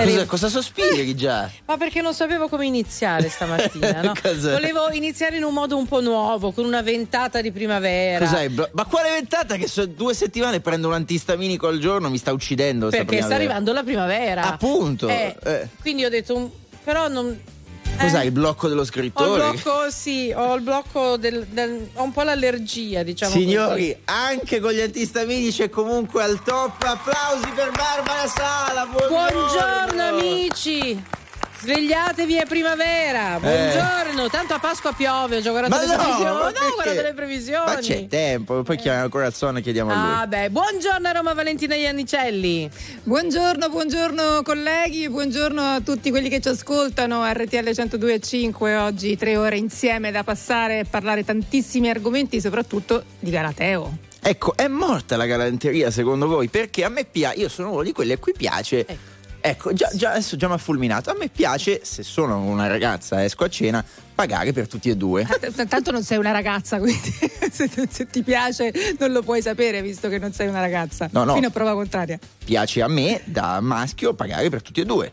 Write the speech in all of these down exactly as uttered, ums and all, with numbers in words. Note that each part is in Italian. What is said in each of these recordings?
Cosa, cosa sospiri già? Ma perché non sapevo come iniziare stamattina, no? Volevo iniziare in un modo un po' nuovo, con una ventata di primavera. Cos'hai? Ma quale ventata? Che sono due settimane prendo un antistaminico al giorno, mi sta uccidendo. Perché sta arrivando la primavera. Appunto. Eh, eh. Quindi ho detto, però non... Cos'hai, eh, il blocco dello scrittore? Ho il blocco, sì, ho il blocco del, del ho un po' l'allergia, diciamo. Signori, così. Anche con gli antistaminici è comunque al top. Applausi per Barbara Sala. Buongiorno, buongiorno amici. Svegliatevi, è primavera. Buongiorno. Eh. Tanto a Pasqua piove. Ho già guardato ma le no, previsioni. Ma no, ho guardato le previsioni. Ma c'è tempo. Poi chiamiamo Corazzone e chiediamo a lui. Ah, beh. Buongiorno a Roma Valentina Iannicelli. Buongiorno, buongiorno colleghi. Buongiorno a tutti quelli che ci ascoltano. R T L centodue e cinque. Oggi tre ore insieme da passare e parlare tantissimi argomenti, soprattutto di Galateo. Ecco, è morta la galanteria secondo voi? Perché a me piace. Io sono uno di quelli a cui piace. Ecco. Ecco, già, già adesso già mi ha fulminato. A me piace, se sono una ragazza e esco a cena, pagare per tutti e due. Tanto non sei una ragazza, quindi se, se ti piace non lo puoi sapere, visto che non sei una ragazza. No, no. Fino a prova contraria. Piace a me, da maschio, pagare per tutti e due.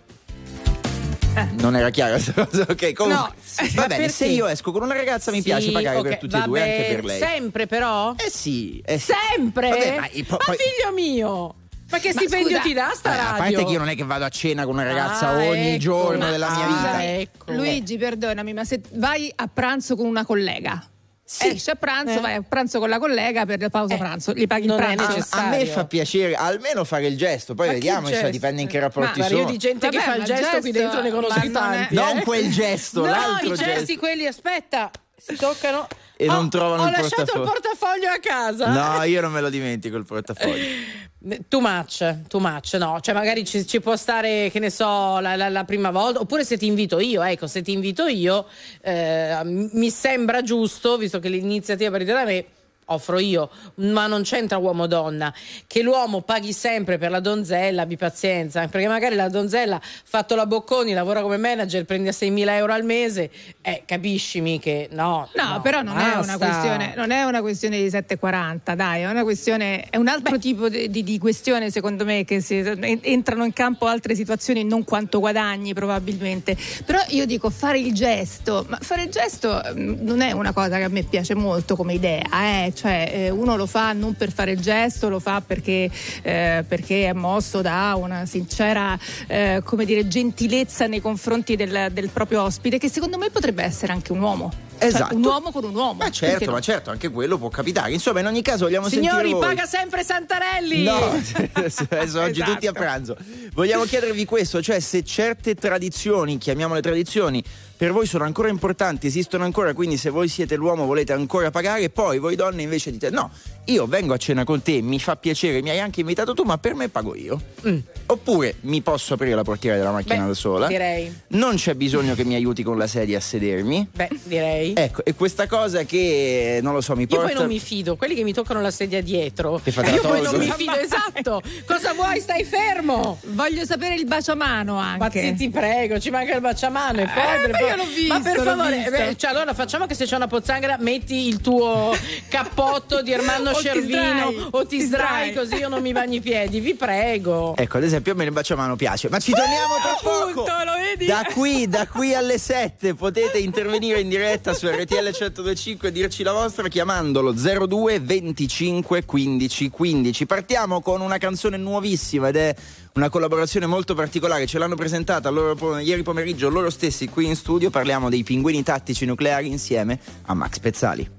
Eh. Non era chiaro questa cosa? Ok, comunque. No, va bene, se io esco con una ragazza mi sì, piace pagare okay, per tutti e due, anche per lei. Sempre però? Eh sì. Eh sì. Sempre? Vabbè, ma, ma poi... figlio mio! Ma che stipendio scusa, ti dà sta eh, radio? A parte che io non è che vado a cena con una ragazza ah, ogni ecco, giorno della mia ah, vita. Ecco. Luigi, perdonami, ma se vai a pranzo con una collega, sì. esci a pranzo, eh. vai a pranzo con la collega per la pausa eh. pranzo, gli paghi il pranzo. A, a me fa piacere almeno fare il gesto, poi ma vediamo, insomma, dipende in che rapporti ma, sono. Io di gente Vabbè, che fa il gesto, gesto qui dentro ne conosco tanti. Non eh. quel gesto, no, l'altro i gesti gesto. quelli, aspetta, si toccano e oh, non trovano ho il portafoglio. Ho lasciato il portafoglio a casa. No, io non me lo dimentico il portafoglio. Too much, too much, no, cioè magari ci, ci può stare, che ne so, la, la, la prima volta, oppure se ti invito io, ecco, se ti invito io, eh, mi sembra giusto, visto che l'iniziativa partita da me, offro io, ma non c'entra uomo-donna, che l'uomo paghi sempre per la donzella, abbi pazienza, perché magari la donzella fatto la Bocconi, lavora come manager, prende a seimila euro al mese, eh, capiscimi che no. No, no però non è, una questione, non è una questione di sette e quaranta, dai, è una questione, è un altro Beh. tipo di, di, di questione secondo me, che si, entrano in campo altre situazioni, non quanto guadagni probabilmente, però io dico fare il gesto, ma fare il gesto non è una cosa che a me piace molto come idea, eh, cioè eh, uno lo fa non per fare il gesto, lo fa perché, eh, perché è mosso da una sincera eh, come dire gentilezza nei confronti del, del proprio ospite, che secondo me potrebbe essere anche un uomo. Esatto. Cioè, un uomo con un uomo. Ma certo, no? ma certo, anche quello può capitare. Insomma, in ogni caso vogliamo Signori, sentire voi. paga sempre Santarelli! No, adesso oggi esatto. tutti a pranzo. Vogliamo chiedervi questo, cioè se certe tradizioni, chiamiamole tradizioni, per voi sono ancora importanti, esistono ancora, quindi se voi siete l'uomo volete ancora pagare, poi voi donne invece dite no, io vengo a cena con te, mi fa piacere, mi hai anche invitato tu, ma per me pago io. Mm. Oppure mi posso aprire la portiera della macchina Beh, da sola. Direi. Non c'è bisogno che mi aiuti con la sedia a sedermi. Beh, direi. Ecco, e questa cosa che, non lo so, mi porta... Io poi non mi fido, quelli che mi toccano la sedia dietro. Che fate io la poi non mi fido, esatto. Cosa vuoi? Stai fermo. Voglio sapere il baciamano anche. Ma ti, ti prego, ci manca il baciamano e poi eh, per ma fa... io l'ho visto, ma per l'ho favore, visto. Beh, cioè allora facciamo che se c'è una pozzanghera metti il tuo cappotto di Ermanno Cervino o ti sdrai, così io non mi bagno i piedi, vi prego. Ecco, ad esempio a me il baciamano piace, ma ci torniamo tra poco. Lo vedi? Da qui, da qui alle sette potete intervenire in diretta su R T L centodue e cinque e dirci la vostra chiamandolo zero due venticinque quindici quindici. Partiamo con una canzone nuovissima ed è una collaborazione molto particolare, ce l'hanno presentata loro, ieri pomeriggio loro stessi qui in studio. Parliamo dei Pinguini Tattici Nucleari insieme a Max Pezzali.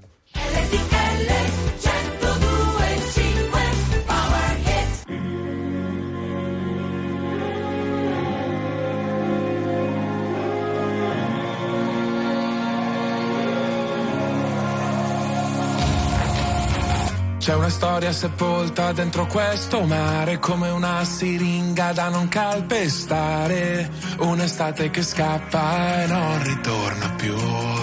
C'è una storia sepolta dentro questo mare, come una siringa da non calpestare, un'estate che scappa e non ritorna più.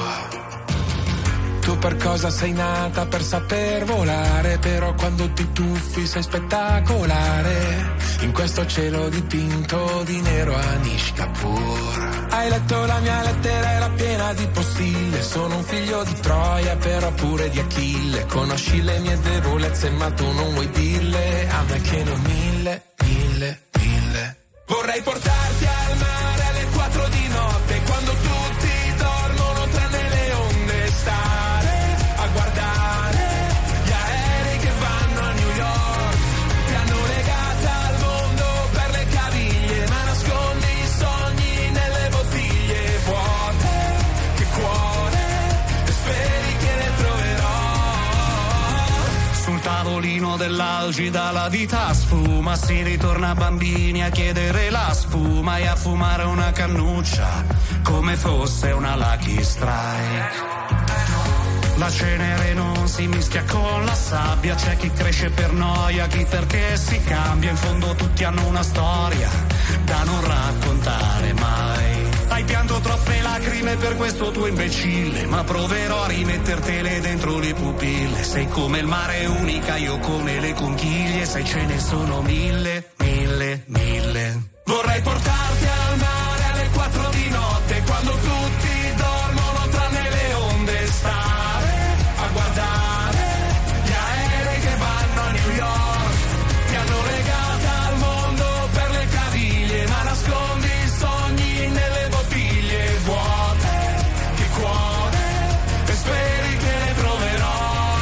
Tu per cosa sei nata? Per saper volare, però quando ti tuffi sei spettacolare, in questo cielo dipinto di nero Anish Kapoor. Hai letto la mia lettera, era piena di postille, sono un figlio di Troia però pure di Achille, conosci le mie debolezze ma tu non vuoi dirle, a me che ne ho mille, mille, mille. Vorrei portarti al mare alle quattro di notte, quando tutti dormono tranne le onde, stare a guardare gli aerei che vanno a New York. Ti hanno legata al mondo per le caviglie, ma nascondi i sogni nelle bottiglie vuote. Che cuore, e speri che le troverò. Sul tavolino dell'Algida la vita sfuma, si ritorna bambini a chiedere la spuma e a fumare una cannuccia come fosse una Lucky Strike. La cenere non si mischia con la sabbia, c'è chi cresce per noia, chi perché si cambia, in fondo tutti hanno una storia da non raccontare mai. Hai pianto troppe lacrime per questo tuo imbecille, ma proverò a rimettertele dentro le pupille. Sei come il mare unica, io come le conchiglie, sai ce ne sono mille, mille, mille. Vorrei portarti al mare alle quattro di notte, quando tutti dormono tranne le onde, stare a guardare gli aerei che vanno a New York. Ti hanno legata al mondo per le caviglie, ma nascondi i sogni nelle bottiglie vuote. Che cuore, e speri che le troverò.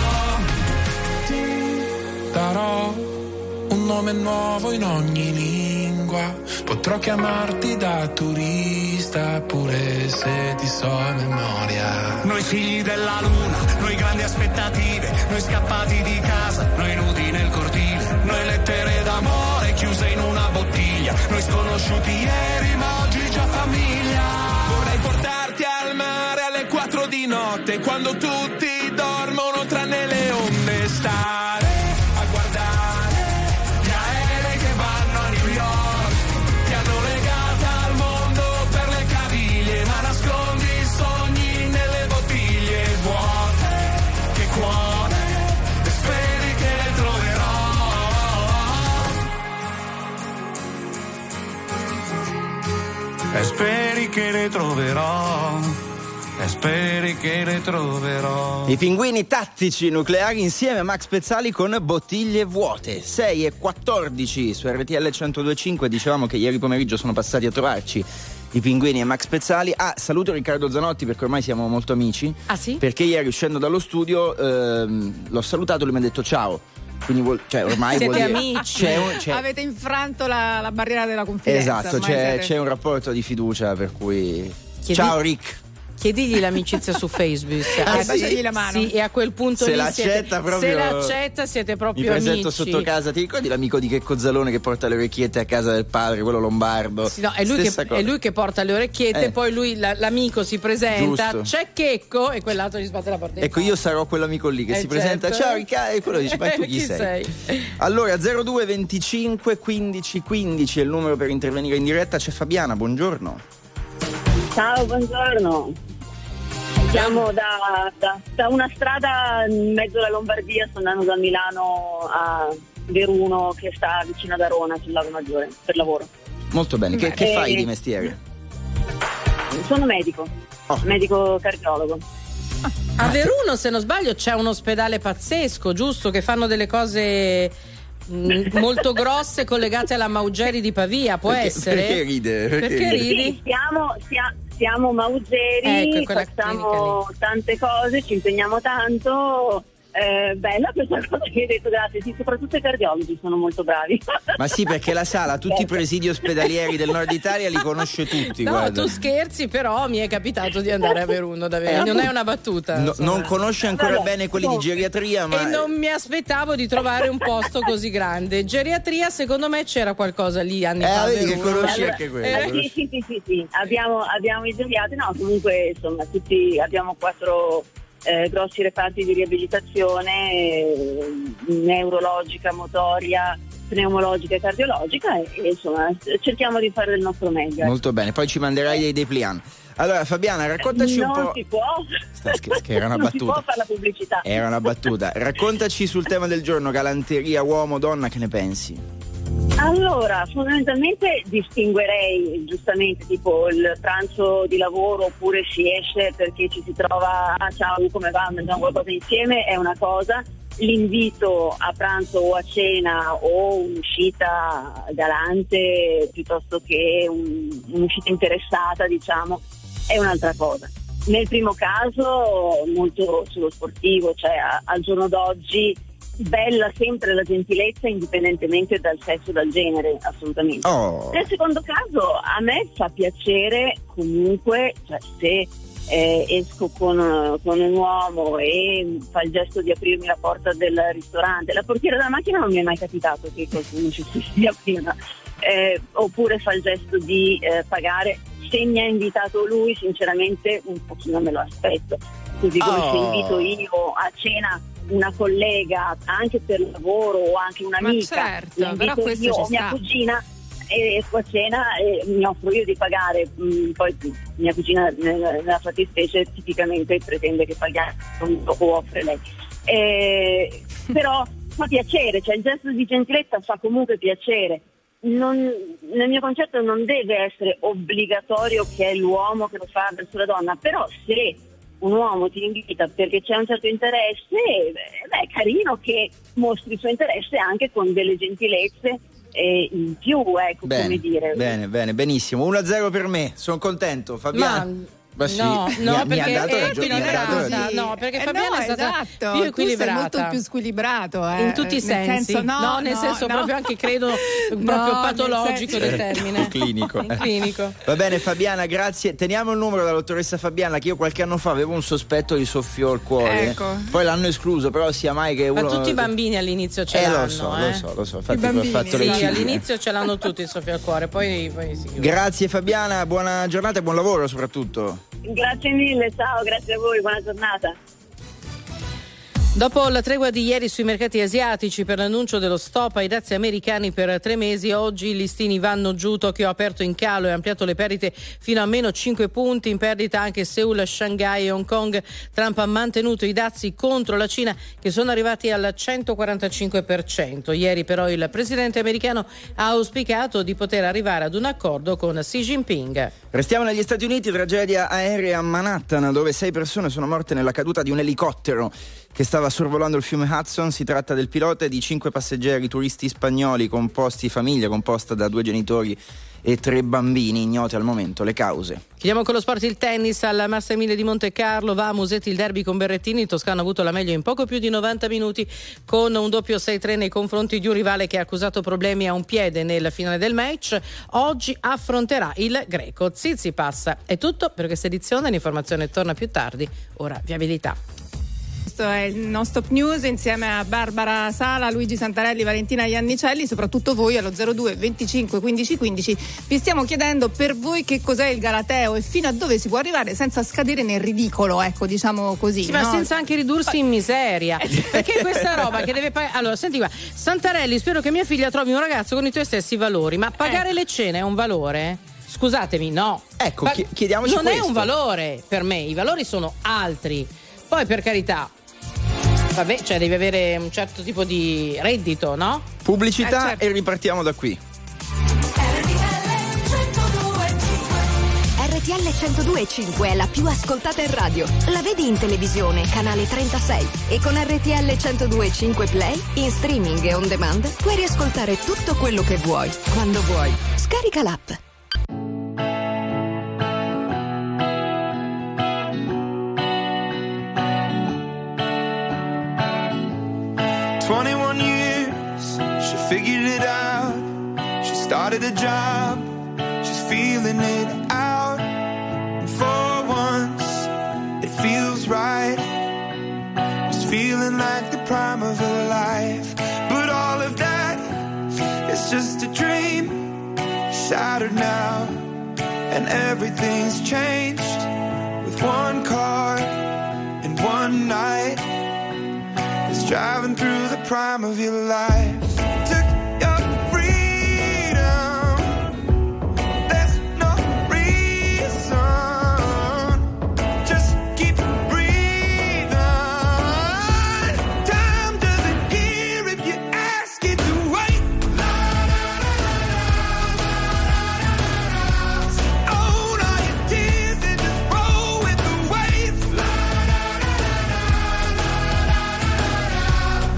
Ti darò un nome nuovo in ogni lingua, potrò chiamarti da turista pure se ti so a memoria. Noi figli della luna, noi grandi aspettative, noi scappati di casa, noi nudi nel cortile, noi lettere d'amore chiuse in una bottiglia, noi sconosciuti ieri ma oggi già famiglia. Vorrei portarti al mare alle quattro di notte, quando tutti dormono tranne le onde, stare a guardare gli aerei che vanno a New York. Ti hanno legata al mondo per le caviglie, ma nascondi i sogni nelle bottiglie vuote. Che cuore, e speri che le troverò. E speri che le troverò, e speri che le troverò. I pinguini tattici nucleari insieme a Max Pezzali con Bottiglie vuote. sei e quattordici su R T L centodue e cinque. Dicevamo che ieri pomeriggio sono passati a trovarci i pinguini e Max Pezzali. Ah, saluto Riccardo Zanotti perché ormai siamo molto amici. Ah sì? Perché ieri uscendo dallo studio ehm, l'ho salutato e lui mi ha detto ciao. Quindi vuol, cioè ormai siete vuol dire, amici. c'è un, c'è, Avete infranto la, la barriera della confidenza. esatto, c'è, siete... c'è un rapporto di fiducia per cui Chiedi... ciao Rick. Chiedigli l'amicizia su Facebook. Ah, e, sì? la mano. sì, e a quel punto se lì l'accetta siete, proprio, se l'accetta siete proprio mi presento amici. sotto casa. Ti ricordi l'amico di Checco Zalone che porta le orecchiette a casa del padre, quello lombardo? Sì, no, è, lui che, è lui che porta le orecchiette, eh. poi lui la, l'amico si presenta, Giusto. C'è Checco e quell'altro gli sbatte la porta in Ecco, faccia. io sarò quell'amico lì che Eh, si certo. presenta, ciao Riccardo, e quello dice ma tu chi, Chi sei? sei? Allora zero due venticinque quindici quindici è il numero per intervenire in diretta. C'è Fabiana, buongiorno. Ciao, buongiorno. Siamo da, da, da una strada in mezzo alla Lombardia, sto andando da Milano a Veruno che sta vicino ad Arona sul Lago Maggiore per lavoro. Molto bene, che, che Eh, fai di mestiere? Sono medico, Oh. medico cardiologo. A Veruno, se non sbaglio, c'è un ospedale pazzesco, giusto? Che fanno delle cose mh, molto grosse collegate alla Maugeri di Pavia, può Perché- essere? perché ride? Perché Perché ride? ridi? Sì, siamo, sia- siamo Maugeri, Ecco, quella facciamo tante cose, ci impegniamo tanto. Eh, bella questa cosa che hai detto, grazie. Sì, soprattutto i cardiologi sono molto bravi. Ma sì, perché la sala, tutti i presidi ospedalieri del nord Italia li conosce tutti. No, guarda. tu scherzi, però mi è capitato di andare a Veruno da Veruno. Eh, Non è una battuta. No, insomma. non conosce ancora Vabbè, bene quelli di no. geriatria, ma E non mi aspettavo di trovare un posto così grande. Geriatria, secondo me c'era qualcosa lì anni Eh, fa. a vedi che Veruno. conosci Allora, anche quello. eh, conosci. sì, sì, sì, sì, sì. Abbiamo, abbiamo i geriatri, no, comunque insomma tutti abbiamo quattro eh, grossi reparti di riabilitazione, eh, neurologica, motoria, pneumologica e cardiologica e, e insomma cerchiamo di fare del nostro meglio. Molto bene, poi ci manderai dei dépliant. Allora Fabiana, raccontaci non un po'. si può, Sta scher- che era una non si può battuta. fare la pubblicità. Era una battuta. Raccontaci sul tema del giorno, galanteria uomo-donna, che ne pensi? Allora, fondamentalmente distinguerei giustamente tipo il pranzo di lavoro oppure si esce perché ci si trova, ah ciao come va, mangiamo qualcosa insieme, è una cosa, l'invito a pranzo o a cena o un'uscita galante piuttosto che un, un'uscita interessata, diciamo, è un'altra cosa. Nel primo caso molto sullo sportivo, cioè a, al giorno d'oggi bella sempre la gentilezza indipendentemente dal sesso, dal genere, assolutamente. Oh. Nel secondo caso a me fa piacere comunque, cioè, se eh, esco con, con un uomo e fa il gesto di aprirmi la porta del ristorante, la portiera della macchina non mi è mai capitato che qualcuno ci sia prima, eh, oppure fa il gesto di eh, pagare. Se mi ha invitato lui, sinceramente un pochino me lo aspetto, così come oh. se invito io a cena una collega anche per lavoro o anche un'amica, ma certo, però questo io ci o mia sta. cugina e esco a cena e mi offro io di pagare, mh, poi mia cugina nella, nella fattispecie tipicamente pretende che paghi o offre lei, eh, però fa piacere, cioè il gesto di gentilezza fa comunque piacere. Non, nel mio concetto non deve essere obbligatorio che è l'uomo che lo fa verso la donna, però se un uomo ti invita perché c'è un certo interesse, beh, è carino che mostri il suo interesse anche con delle gentilezze eh, in più, ecco, bene, come dire. Bene, bene, benissimo. uno a zero per me, sono contento. Fabiana. Ma... Ma sì, no, no, mi ha, perché mi ha dato eh, ragione, non mi ha è dato così. ragione. No, perché Eh Fabiana no, è stata esatto. più equilibrata, tu sei molto più squilibrato, eh. in tutti i nel sensi, senso, no, no, nel no, senso no. proprio anche credo No, proprio nel patologico senso- del termine, clinico. In clinico. Va bene Fabiana, grazie. Teniamo il numero della dottoressa Fabiana, che io qualche anno fa avevo un sospetto di soffio al cuore. Ecco. Poi l'hanno escluso, però sia mai che uno. Ma tutti i bambini all'inizio ce eh, l'hanno, lo so, eh. lo so, lo so. Infatti I bambini, ho fatto le Sì, ciglia. all'inizio ce l'hanno tutti il soffio al cuore, poi, poi si chiude. Grazie Fabiana, buona giornata e buon lavoro soprattutto. Grazie mille, ciao, grazie a voi, buona giornata. Dopo la tregua di ieri sui mercati asiatici per l'annuncio dello stop ai dazi americani per tre mesi, oggi i listini vanno giù. Tokyo ha aperto in calo e ampliato le perdite fino a meno cinque punti, in perdita anche Seoul, Shanghai e Hong Kong. Trump ha mantenuto i dazi contro la Cina che sono arrivati al centoquarantacinque per cento. Ieri però il presidente americano ha auspicato di poter arrivare ad un accordo con Xi Jinping. Restiamo negli Stati Uniti, tragedia aerea a Manhattan dove sei persone sono morte nella caduta di un elicottero che stava sorvolando il fiume Hudson. Si tratta del pilota e di cinque passeggeri turisti spagnoli composti, famiglia composta da due genitori e tre bambini, ignote al momento le cause. Chiudiamo con lo sport, il tennis al Master mille di Monte Carlo. Va a Musetti il derby con Berrettini. Il toscano ha avuto la meglio in poco più di novanta minuti con un doppio sei tre nei confronti di un rivale che ha accusato problemi a un piede nel finale del match. Oggi affronterà il greco Tsitsipas. È tutto per questa edizione, l'informazione torna più tardi. Ora viabilità. Questo è il Non Stop News insieme a Barbara Sala, Luigi Santarelli, Valentina Iannicelli, soprattutto voi allo zero due venticinque quindici quindici. Vi stiamo chiedendo per voi che cos'è il Galateo e fino a dove si può arrivare senza scadere nel ridicolo, ecco, diciamo così. Sì, no? ma senza anche ridursi in miseria, perché questa roba che deve pagare. Allora, senti qua, Santarelli, spero che mia figlia trovi un ragazzo con i tuoi stessi valori, ma pagare Eh. le cene è un valore? Scusatemi, no. Ecco, Pa- chi- chiediamoci non questo. è un valore per me, i valori sono altri. Poi per carità, vabbè, cioè devi avere un certo tipo di reddito, no? Pubblicità Eh, certo. e ripartiamo da qui. R T L centodue e cinque è la più ascoltata in radio. La vedi in televisione, canale trentasei. E con R T L centodue e cinque Play, in streaming e on demand, puoi riascoltare tutto quello che vuoi, quando vuoi. Scarica l'app. twenty-one years, she figured it out. She started a job, she's feeling it out. And for once, it feels right. It's feeling like the prime of her life. But all of that is just a dream, shattered now. And everything's changed with one car and one night. It's driving through the prime of your life. Took your freedom. There's no reason. Just keep breathing. Time doesn't hear if you ask it to wait. Own all your tears and just roll with the waves.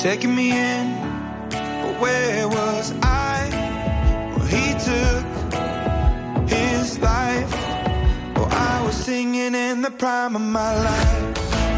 taking me in, but where was I? Well, he took his life. Oh, I was singing in the prime of my life.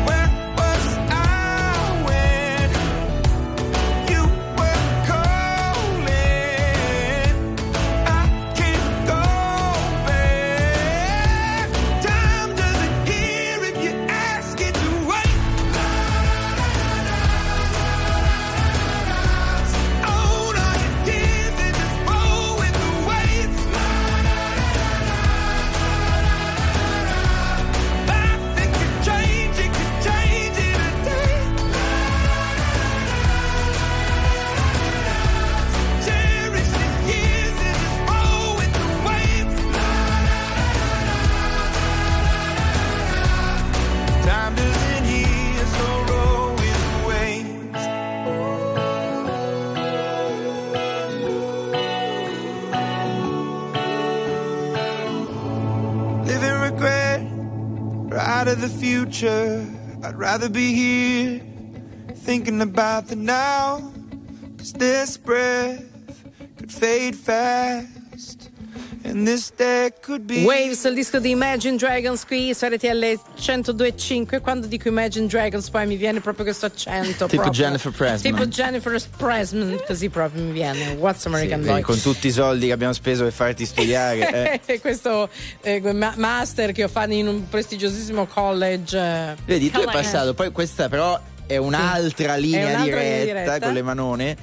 Of the future, I'd rather be here thinking about the now, 'cause this breath could fade fast and this day could be. Waves, il disco di Imagine Dragons qui su R T L centodue e cinque. Quando dico Imagine Dragons poi mi viene proprio questo accento tipo proprio. Jennifer Pressman, tipo Jennifer Pressman, così proprio mi viene. What's American sì, Boy, con tutti i soldi che abbiamo speso per farti studiare eh. questo eh, master che ho fatto in un prestigiosissimo college. Vedi, tu hai passato, poi questa però è un'altra, sì, linea, è un'altra diretta, linea diretta con le manone.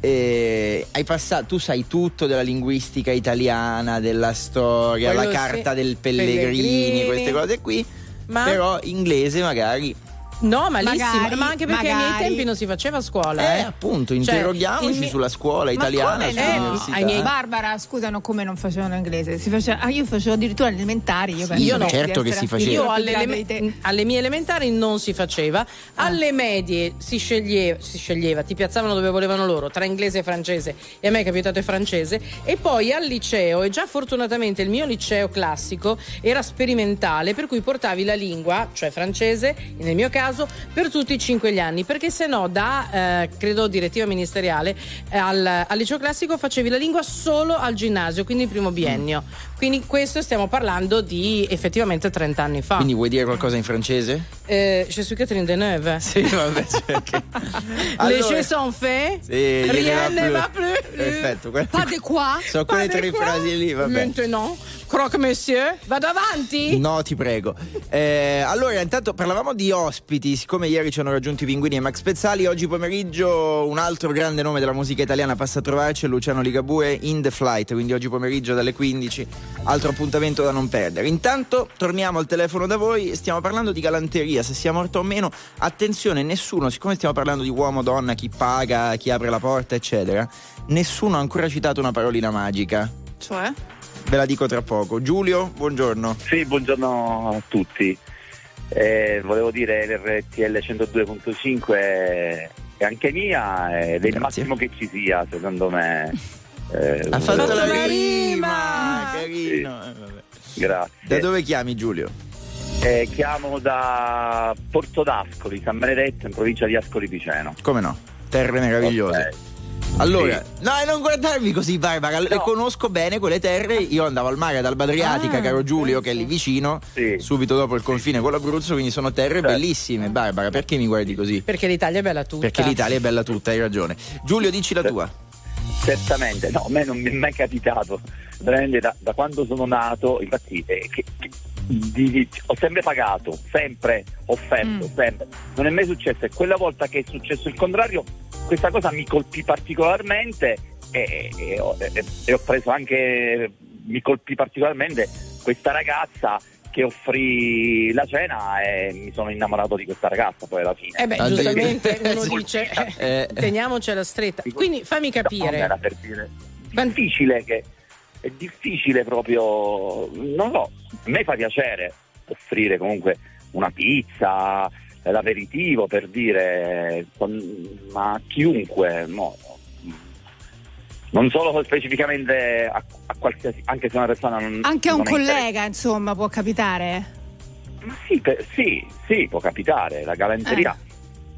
Eh, hai passato, tu sai tutto della linguistica italiana, della storia, quello la carta sì, del Pellegrini, Pellegrini, queste cose qui, ma però inglese magari. No, malissimo, magari, ma anche perché magari. ai miei tempi non si faceva a scuola. Eh, eh. appunto, interroghiamoci cioè, sulla scuola italiana, sull'università. Eh, Barbara, scusano, come non facevano inglese? Si faceva, ah, io facevo addirittura elementari. Io, sì, io no, certo che si faceva. Io alle, ele- alle mie elementari non si faceva, alle ah. medie si sceglieva, si sceglieva, ti piazzavano dove volevano loro, tra inglese e francese, e a me è capitato francese, e poi al liceo, e già fortunatamente il mio liceo classico era sperimentale, per cui portavi la lingua, cioè francese, nel mio caso, per tutti i cinque gli anni, perché se no da eh, credo direttiva ministeriale eh, al, al liceo classico facevi la lingua solo al ginnasio, quindi il primo biennio. Mm. Quindi questo stiamo parlando di effettivamente trenta anni fa. Quindi vuoi dire qualcosa in francese? Eh, je suis Catherine Deneuve. Sì, vabbè, cioè che... allora, les jeux sont faits, sì, rien ne va plus. Perfetto, que- pas de quoi? Sono quelle tre quoi? Frasi lì, vabbè. Maintenant, croque monsieur, vado avanti? No, ti prego. Eh, allora, intanto parlavamo di ospiti, siccome ieri ci hanno raggiunto i Pinguini e Max Pezzali, oggi pomeriggio un altro grande nome della musica italiana passa a trovarci, è Luciano Ligabue, In The Flight, quindi oggi pomeriggio dalle quindici, altro appuntamento da non perdere. Intanto torniamo al telefono da voi, stiamo parlando di galanteria, se sia morto o meno. Attenzione, nessuno, siccome stiamo parlando di uomo, donna, chi paga, chi apre la porta, eccetera, nessuno ha ancora citato una parolina magica. Cioè? Ve la dico tra poco. Giulio, buongiorno. Sì, buongiorno a tutti. Eh, volevo dire l'R T L centodue virgola cinque è, è anche mia ed è il massimo che ci sia, secondo me. Eh, ha fatto volevo... la rima, carino. Sì. Eh, vabbè. Grazie. Da dove chiami, Giulio? Eh, chiamo da Porto d'Ascoli, San Benedetto, in provincia di Ascoli Piceno. Come no? Terre meravigliose. Okay. Allora, sì. no, non guardarmi così, Barbara, no. Le conosco bene quelle terre. Io andavo al mare ad Alba Adriatica, ah, caro Giulio, che è lì vicino, sì. subito dopo il confine con l'Abruzzo, quindi sono terre certo. bellissime. Barbara, perché mi guardi così? Perché l'Italia è bella tutta. Perché l'Italia è bella tutta, hai ragione. Giulio, dici la certo. tua. Certamente, no, a me non mi è mai capitato, veramente da, da quando sono nato, infatti eh, che, che, di, di, ho sempre pagato, sempre offerto, mm. sempre, non è mai successo, e quella volta che è successo il contrario, questa cosa mi colpì particolarmente e, e, ho, e, e ho preso anche, mi colpì particolarmente questa ragazza che offrì la cena e mi sono innamorato di questa ragazza poi alla fine. Eh beh, giustamente uno dice eh, teniamocela stretta. Quindi fammi capire. No, era per dire difficile che è difficile proprio, non so, a me fa piacere offrire comunque una pizza, l'aperitivo per dire, ma chiunque, no, non solo specificamente a, a qualsiasi, anche se una persona non anche a un non collega insomma può capitare. Ma sì, per, sì, sì, può capitare, la galanteria eh.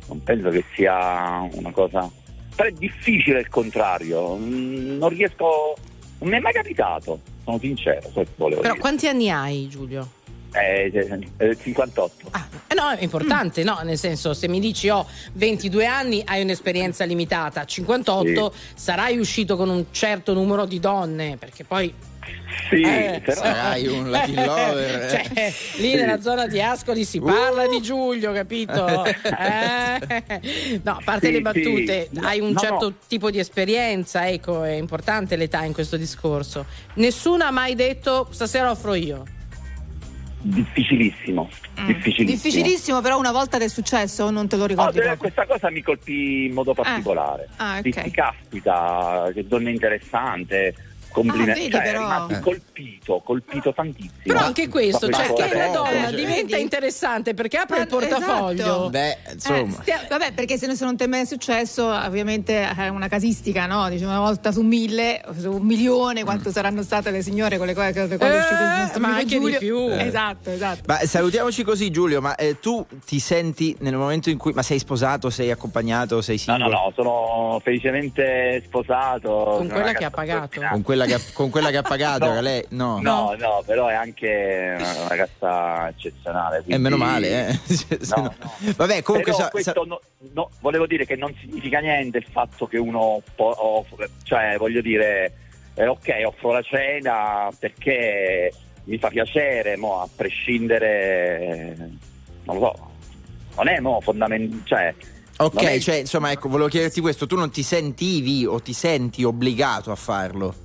non penso che sia una cosa, però è difficile il contrario, non riesco, non mi è mai capitato, sono sincero, questo volevo Però dire. quanti anni hai, Giulio? Eh, eh, cinquantotto. Ah, no, è importante, mm. no? Nel senso, se mi dici ho ventidue anni, hai un'esperienza limitata, cinquantotto sì. sarai uscito con un certo numero di donne, perché poi sì, eh, però sarai un Latin lover. Cioè, lì sì. nella zona di Ascoli si parla uh. di Giulio, capito? Eh. No, a parte sì, le battute, sì. hai un no, certo no. tipo di esperienza, ecco, è importante l'età in questo discorso. Nessuno ha mai detto stasera offro io. Difficilissimo, mm. difficilissimo. Difficilissimo, però una volta che è successo non te lo ricordi. Oh, questa cosa mi colpì in modo particolare. Ah. Ah, okay. Ti caspita, che donna interessante. Complimenti, ah, vedi, cioè, però. eh. colpito, colpito tantissimo. Però anche questo, cioè che la donna eh, diventa vedi? interessante perché apre Ma, il portafoglio. Esatto. Beh, insomma. Eh, stia, vabbè, perché se, ne, se non ti è mai successo, ovviamente è una casistica, no? Diciamo una volta su mille, su un milione, quanto mm. saranno state le signore con le quali, con le quali eh, è uscito il nostro ma amico anche Giulio. di più. Eh. Esatto, esatto. Ma salutiamoci così, Giulio, ma eh, tu ti senti nel momento in cui, ma sei sposato, sei accompagnato, sei singolo? No, no, no, sono felicemente sposato. Con quella che ha pagato. Con quella che, con quella che ha pagato, no, lei? No. no, no, però è anche una ragazza eccezionale. Quindi... E meno male, eh. Se no, no. no. Vabbè, comunque però sa, questo sa... No, no, volevo dire che non significa niente il fatto che uno può, cioè voglio dire, eh, ok, offro la cena perché mi fa piacere, mo, a prescindere, non lo so, non è mo, fondamentale, cioè. Ok, è... cioè, insomma, ecco, volevo chiederti questo, tu non ti sentivi o ti senti obbligato a farlo?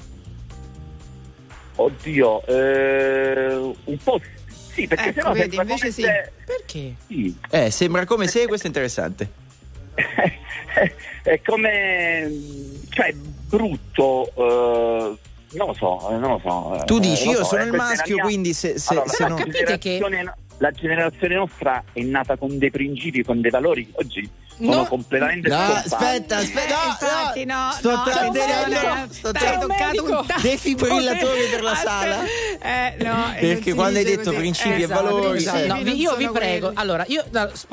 Oddio, eh, un po' sì, perché ecco, sennò vedi, sembra invece come sì. se... Perché? Sì. Eh, sembra come se, questo è interessante. È come, cioè, brutto, eh, non lo so, non lo so. Tu dici, eh, io so, sono il maschio, mia... quindi se, se, allora, se la non... capite che la generazione nostra è nata con dei principi, con dei valori, oggi sono no. completamente No, scomparsi. aspetta, aspetta, no, Eh, infatti, no, sto no, trattenendo, attenzione, sto stai tra- toccato un tasto. Defibrillatori per la Aspetta. sala. Eh, no, Perché non si quando hai dice detto così. principi e Esatto, valori, principi sai. No, non io vi sono prego, quelli. allora io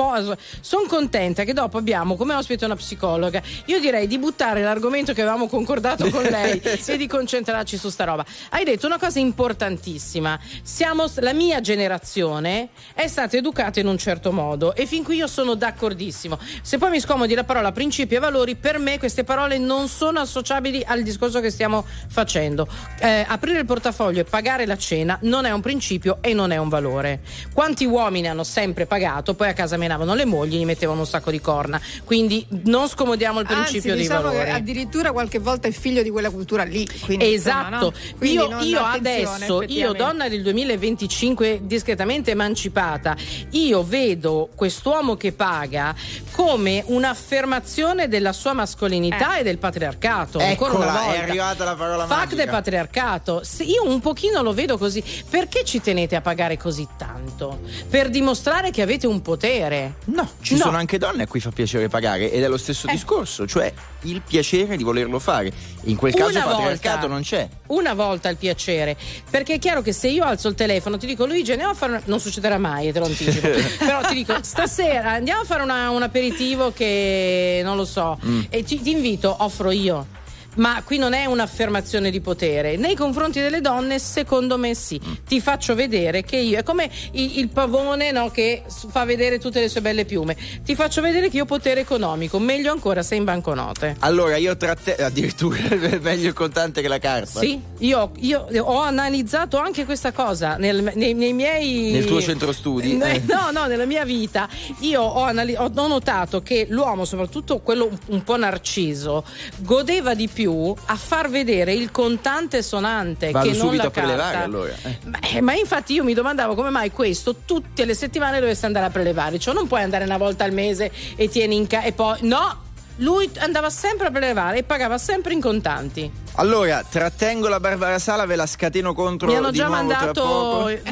sono contenta che dopo abbiamo come ospite una psicologa. Io direi di buttare l'argomento che avevamo concordato con lei e di concentrarci su sta roba. Hai detto una cosa importantissima. Siamo, la mia generazione è stata educata in un certo modo e fin qui io sono d'accordissimo. Se poi mi scomodi la parola principi e valori, per me queste parole non sono associabili al discorso che stiamo facendo. Eh, aprire il portafoglio e pagare la cena non è un principio e non è un valore. Quanti uomini hanno sempre pagato, poi a casa menavano le mogli, gli mettevano un sacco di corna. Quindi non scomodiamo il principio Anzi, dei diciamo valori. Che addirittura qualche volta è figlio di quella cultura lì. Quindi, esatto. Insomma, no? Quindi io, non, io attenzione, adesso, io donna del duemilaventicinque discretamente emancipata, io vedo quest'uomo che paga come un'affermazione della sua mascolinità Eh. e del patriarcato. Ancora una Eccola, volta. è arrivata la parola Fuck magica. del patriarcato. Se io un pochino lo vedo così, perché ci tenete a pagare così tanto? Per dimostrare che avete un potere? No, ci No. sono anche donne a cui fa piacere pagare ed è lo stesso Eh. discorso, cioè il piacere di volerlo fare. In quel caso il Una patriarcato volta. non c'è. Una volta il piacere, perché è chiaro che se io alzo il telefono ti dico Luigi andiamo a fare una... non succederà mai, te lo anticipo. Però ti dico stasera andiamo a fare una, un aperitivo che non lo so Mm. e ti, ti invito, offro io. Ma qui non è un'affermazione di potere nei confronti delle donne, secondo me sì. Mm. Ti faccio vedere che io è come il, il pavone, no, che fa vedere tutte le sue belle piume. Ti faccio vedere che io ho potere economico, meglio ancora sei in banconote. Allora io tra te addirittura è meglio il contante che la carta. Sì, io, io ho analizzato anche questa cosa nel, nei, nei miei. Nel tuo centro studi? Ne- Eh. No, no, nella mia vita. Io ho, anali- ho ho notato che l'uomo, soprattutto quello un, un po' narciso, godeva di più a far vedere il contante sonante Vado che non subito la a prelevare, carta. allora. Eh. Beh, ma infatti io mi domandavo come mai questo tutte le settimane dovesse andare a prelevare, cioè non puoi andare una volta al mese e tieni in ca- e poi no. Lui andava sempre a prelevare e pagava sempre in contanti. Allora, trattengo la Barbara Sala, ve la scateno contro Mi hanno di già nuovo tra mandato poco. il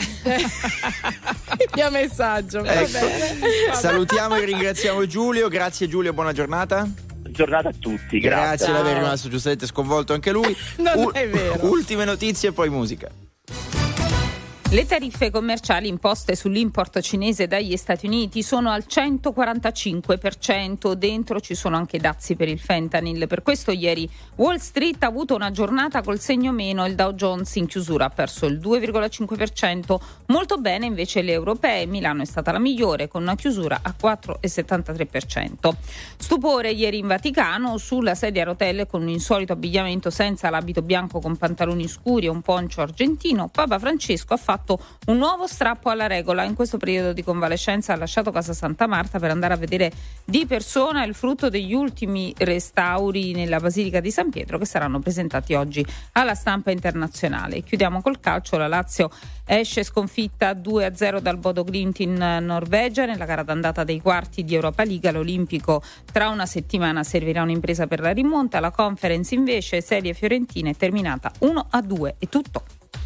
mio messaggio. Va Ecco. bene. Salutiamo e ringraziamo Giulio. Grazie Giulio, buona giornata. Giornata a tutti, Grazie grazie. di aver rimasto giustamente sconvolto anche lui. Non U- è vero. Ultime notizie e poi musica. Le tariffe commerciali imposte sull'import cinese dagli Stati Uniti sono al centoquarantacinque per cento, dentro ci sono anche dazi per il fentanyl. Per questo ieri Wall Street ha avuto una giornata col segno meno, il Dow Jones in chiusura ha perso il due virgola cinque per cento, molto bene invece le europee, Milano è stata la migliore con una chiusura a quattro virgola settantatré per cento. Stupore ieri in Vaticano sulla sedia a rotelle con un insolito abbigliamento senza l'abito bianco con pantaloni scuri e un poncio argentino, Papa Francesco ha fatto un nuovo strappo alla regola. In questo periodo di convalescenza ha lasciato Casa Santa Marta per andare a vedere di persona il frutto degli ultimi restauri nella Basilica di San Pietro che saranno presentati oggi alla stampa internazionale. Chiudiamo col calcio, la Lazio esce sconfitta due a zero dal Bodo Glimt in Norvegia nella gara d'andata dei quarti di Europa League. L'Olimpico tra una settimana servirà un'impresa per la rimonta, la Conference invece serie fiorentina è terminata uno a due. È tutto.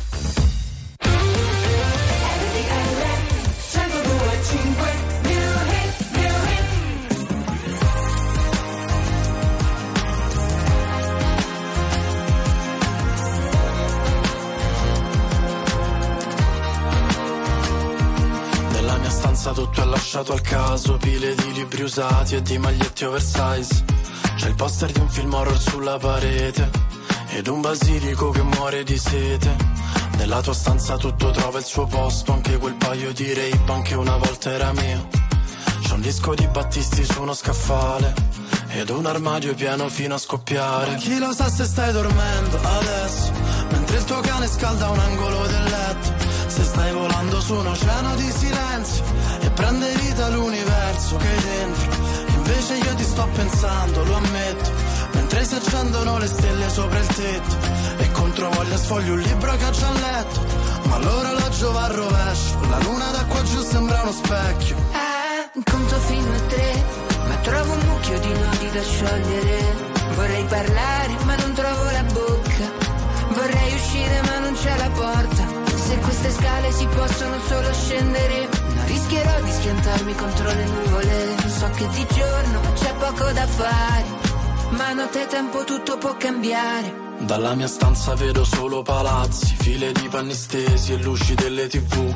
Tutto è lasciato al caso, pile di libri usati e di maglietti oversize. C'è il poster di un film horror sulla parete ed un basilico che muore di sete. Nella tua stanza tutto trova il suo posto, anche quel paio di Ray-Ban che una volta era mio. C'è un disco di Battisti su uno scaffale ed un armadio pieno fino a scoppiare. Ma chi lo sa se stai dormendo adesso, mentre il tuo cane scalda un angolo del letto. Se stai volando su un oceano di silenzio e prende vita l'universo che hai dentro. Invece io ti sto pensando, lo ammetto, mentre si accendono le stelle sopra il tetto. E contro voglia sfoglio un libro che ho già letto, ma l'orologio va al rovescio, la luna da qua giù sembra uno specchio. Eh, conto fino a tre, ma trovo un mucchio di nodi da sciogliere. Vorrei parlare ma non trovo la bocca, vorrei uscire ma non c'è la porta. Se queste scale si possono solo scendere, non rischierò di schiantarmi contro le nuvole. So che di giorno c'è poco da fare, ma notte tempo tutto può cambiare. Dalla mia stanza vedo solo palazzi, file di panni stesi e luci delle tivù.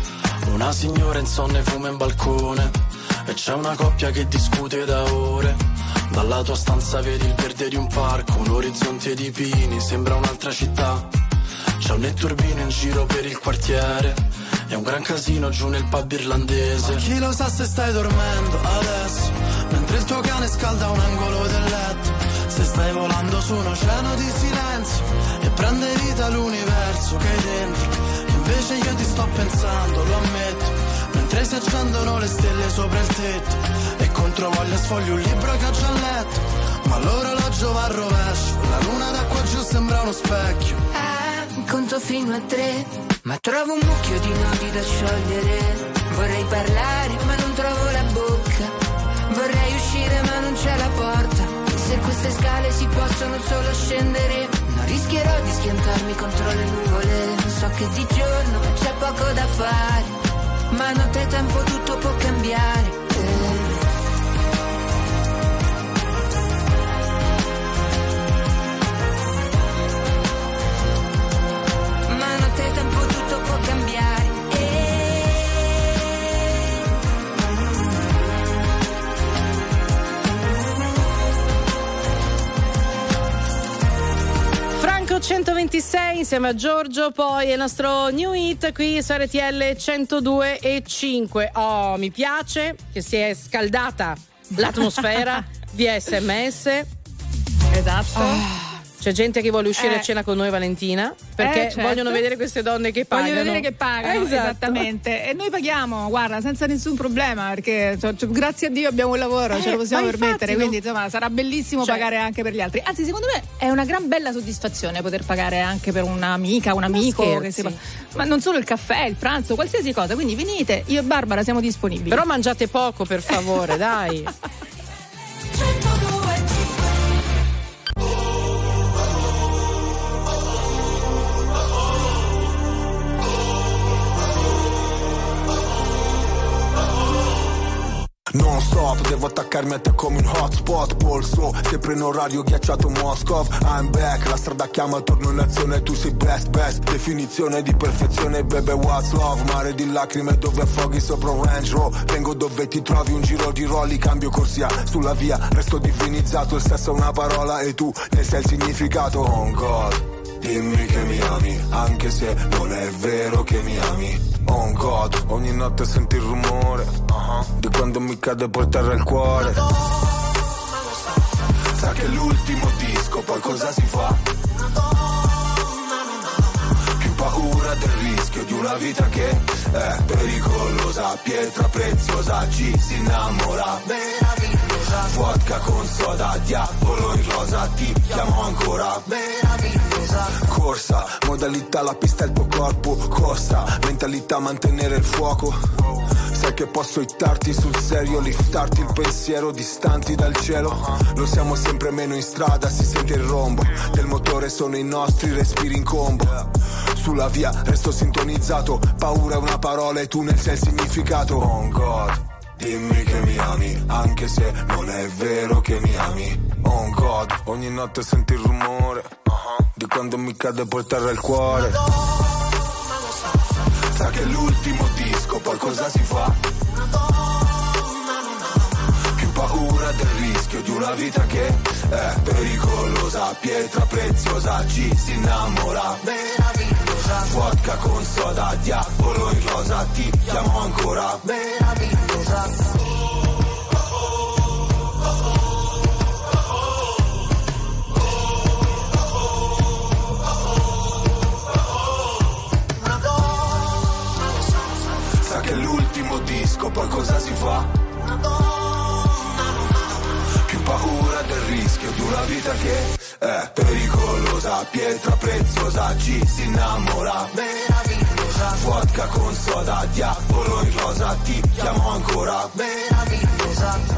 Una signora insonne fuma in balcone e c'è una coppia che discute da ore. Dalla tua stanza vedi il verde di un parco, un orizzonte di pini, sembra un'altra città. C'è un netturbino in giro per il quartiere e un gran casino giù nel pub irlandese. Ma chi lo sa se stai dormendo adesso, mentre il tuo cane scalda un angolo del letto. Se stai volando su un oceano di silenzio e prende vita l'universo che hai dentro. Invece io ti sto pensando, lo ammetto, mentre si accendono le stelle sopra il tetto. E contro voglia sfoglio un libro che ho già letto, ma l'orologio va al rovescio, la luna da qua giù sembra uno specchio. Eh, conto fino a tre, ma trovo un mucchio di nodi da sciogliere. Vorrei parlare ma non trovo la bocca, vorrei uscire ma non c'è la porta. Se queste scale si possono solo scendere, non rischierò di schiantarmi contro le nuvole. So che di giorno c'è poco da fare, ma notte tempo tutto può cambiare. eh. Tempo tutto può cambiare. Franco centoventisei insieme a Giorgio, poi il nostro new hit qui su R T L centodue e cinque. Oh, mi piace che si è scaldata l'atmosfera di S M S. Esatto. Oh. C'è gente che vuole uscire eh. a cena con noi, Valentina, perché eh, certo. vogliono vedere queste donne che pagano. Vogliono vedere che pagano, esatto. Esattamente. E noi paghiamo, guarda, senza nessun problema, perché cioè, cioè, grazie a Dio abbiamo un lavoro, eh, ce lo possiamo permettere, infatti, quindi insomma sarà bellissimo cioè, pagare anche per gli altri. Anzi, secondo me è una gran bella soddisfazione poter pagare anche per un'amica, un amico, che si fa... ma non solo il caffè, il pranzo, qualsiasi cosa. Quindi venite, io e Barbara siamo disponibili. Però mangiate poco, per favore, dai. Non stop, devo attaccarmi a te come un hotspot. Polso, sempre in orario ghiacciato Moscow. I'm back, la strada chiama, torno in azione. Tu sei best, best, definizione di perfezione. Baby, what's love? Mare di lacrime dove affoghi sopra un Range Rover. Vengo dove ti trovi, un giro di rolli, cambio corsia. Sulla via, resto divinizzato. Il sesso è una parola e tu ne sei il significato. Oh God, dimmi che mi ami, anche se non è vero che mi ami. Oh God, ogni notte senti il rumore uh-huh. di quando mi cade poi terra il cuore. Sa che è l'ultimo disco, poi cosa si fa? Più paura del rischio di una vita che è pericolosa. Pietra preziosa, ci si innamora. Meravigliosa. Vodka con soda, diavolo in rosa. Ti chiamo ancora. Meravigliosa. Corsa, modalità la pista è il tuo corpo. Corsa, mentalità mantenere il fuoco. Sai che posso hittarti sul serio, liftarti il pensiero distanti dal cielo. Lo siamo sempre meno in strada, si sente il rombo del motore, sono i nostri respiri in combo. Sulla via resto sintonizzato, paura è una parola e tu ne sei il significato. Oh God, dimmi che mi ami, anche se non è vero che mi ami. Oh God, ogni notte senti il rumore uh-huh. di quando mi cade poi terra il cuore. Sa che è l'ultimo disco, poi cosa si fa? Più paura del rischio di una vita che è pericolosa. Pietra preziosa, ci si innamora. Meravigliosa. Vodka con soda, diavolo in rosa. Ti chiamo ancora. Meravigliosa. Che è l'ultimo disco, poi cosa si fa? Più paura del rischio di una vita che è pericolosa. Pietra preziosa, ci si innamora. Meravigliosa. Vodka con soda, diavolo in rosa. Ti chiamo ancora. Meravigliosa.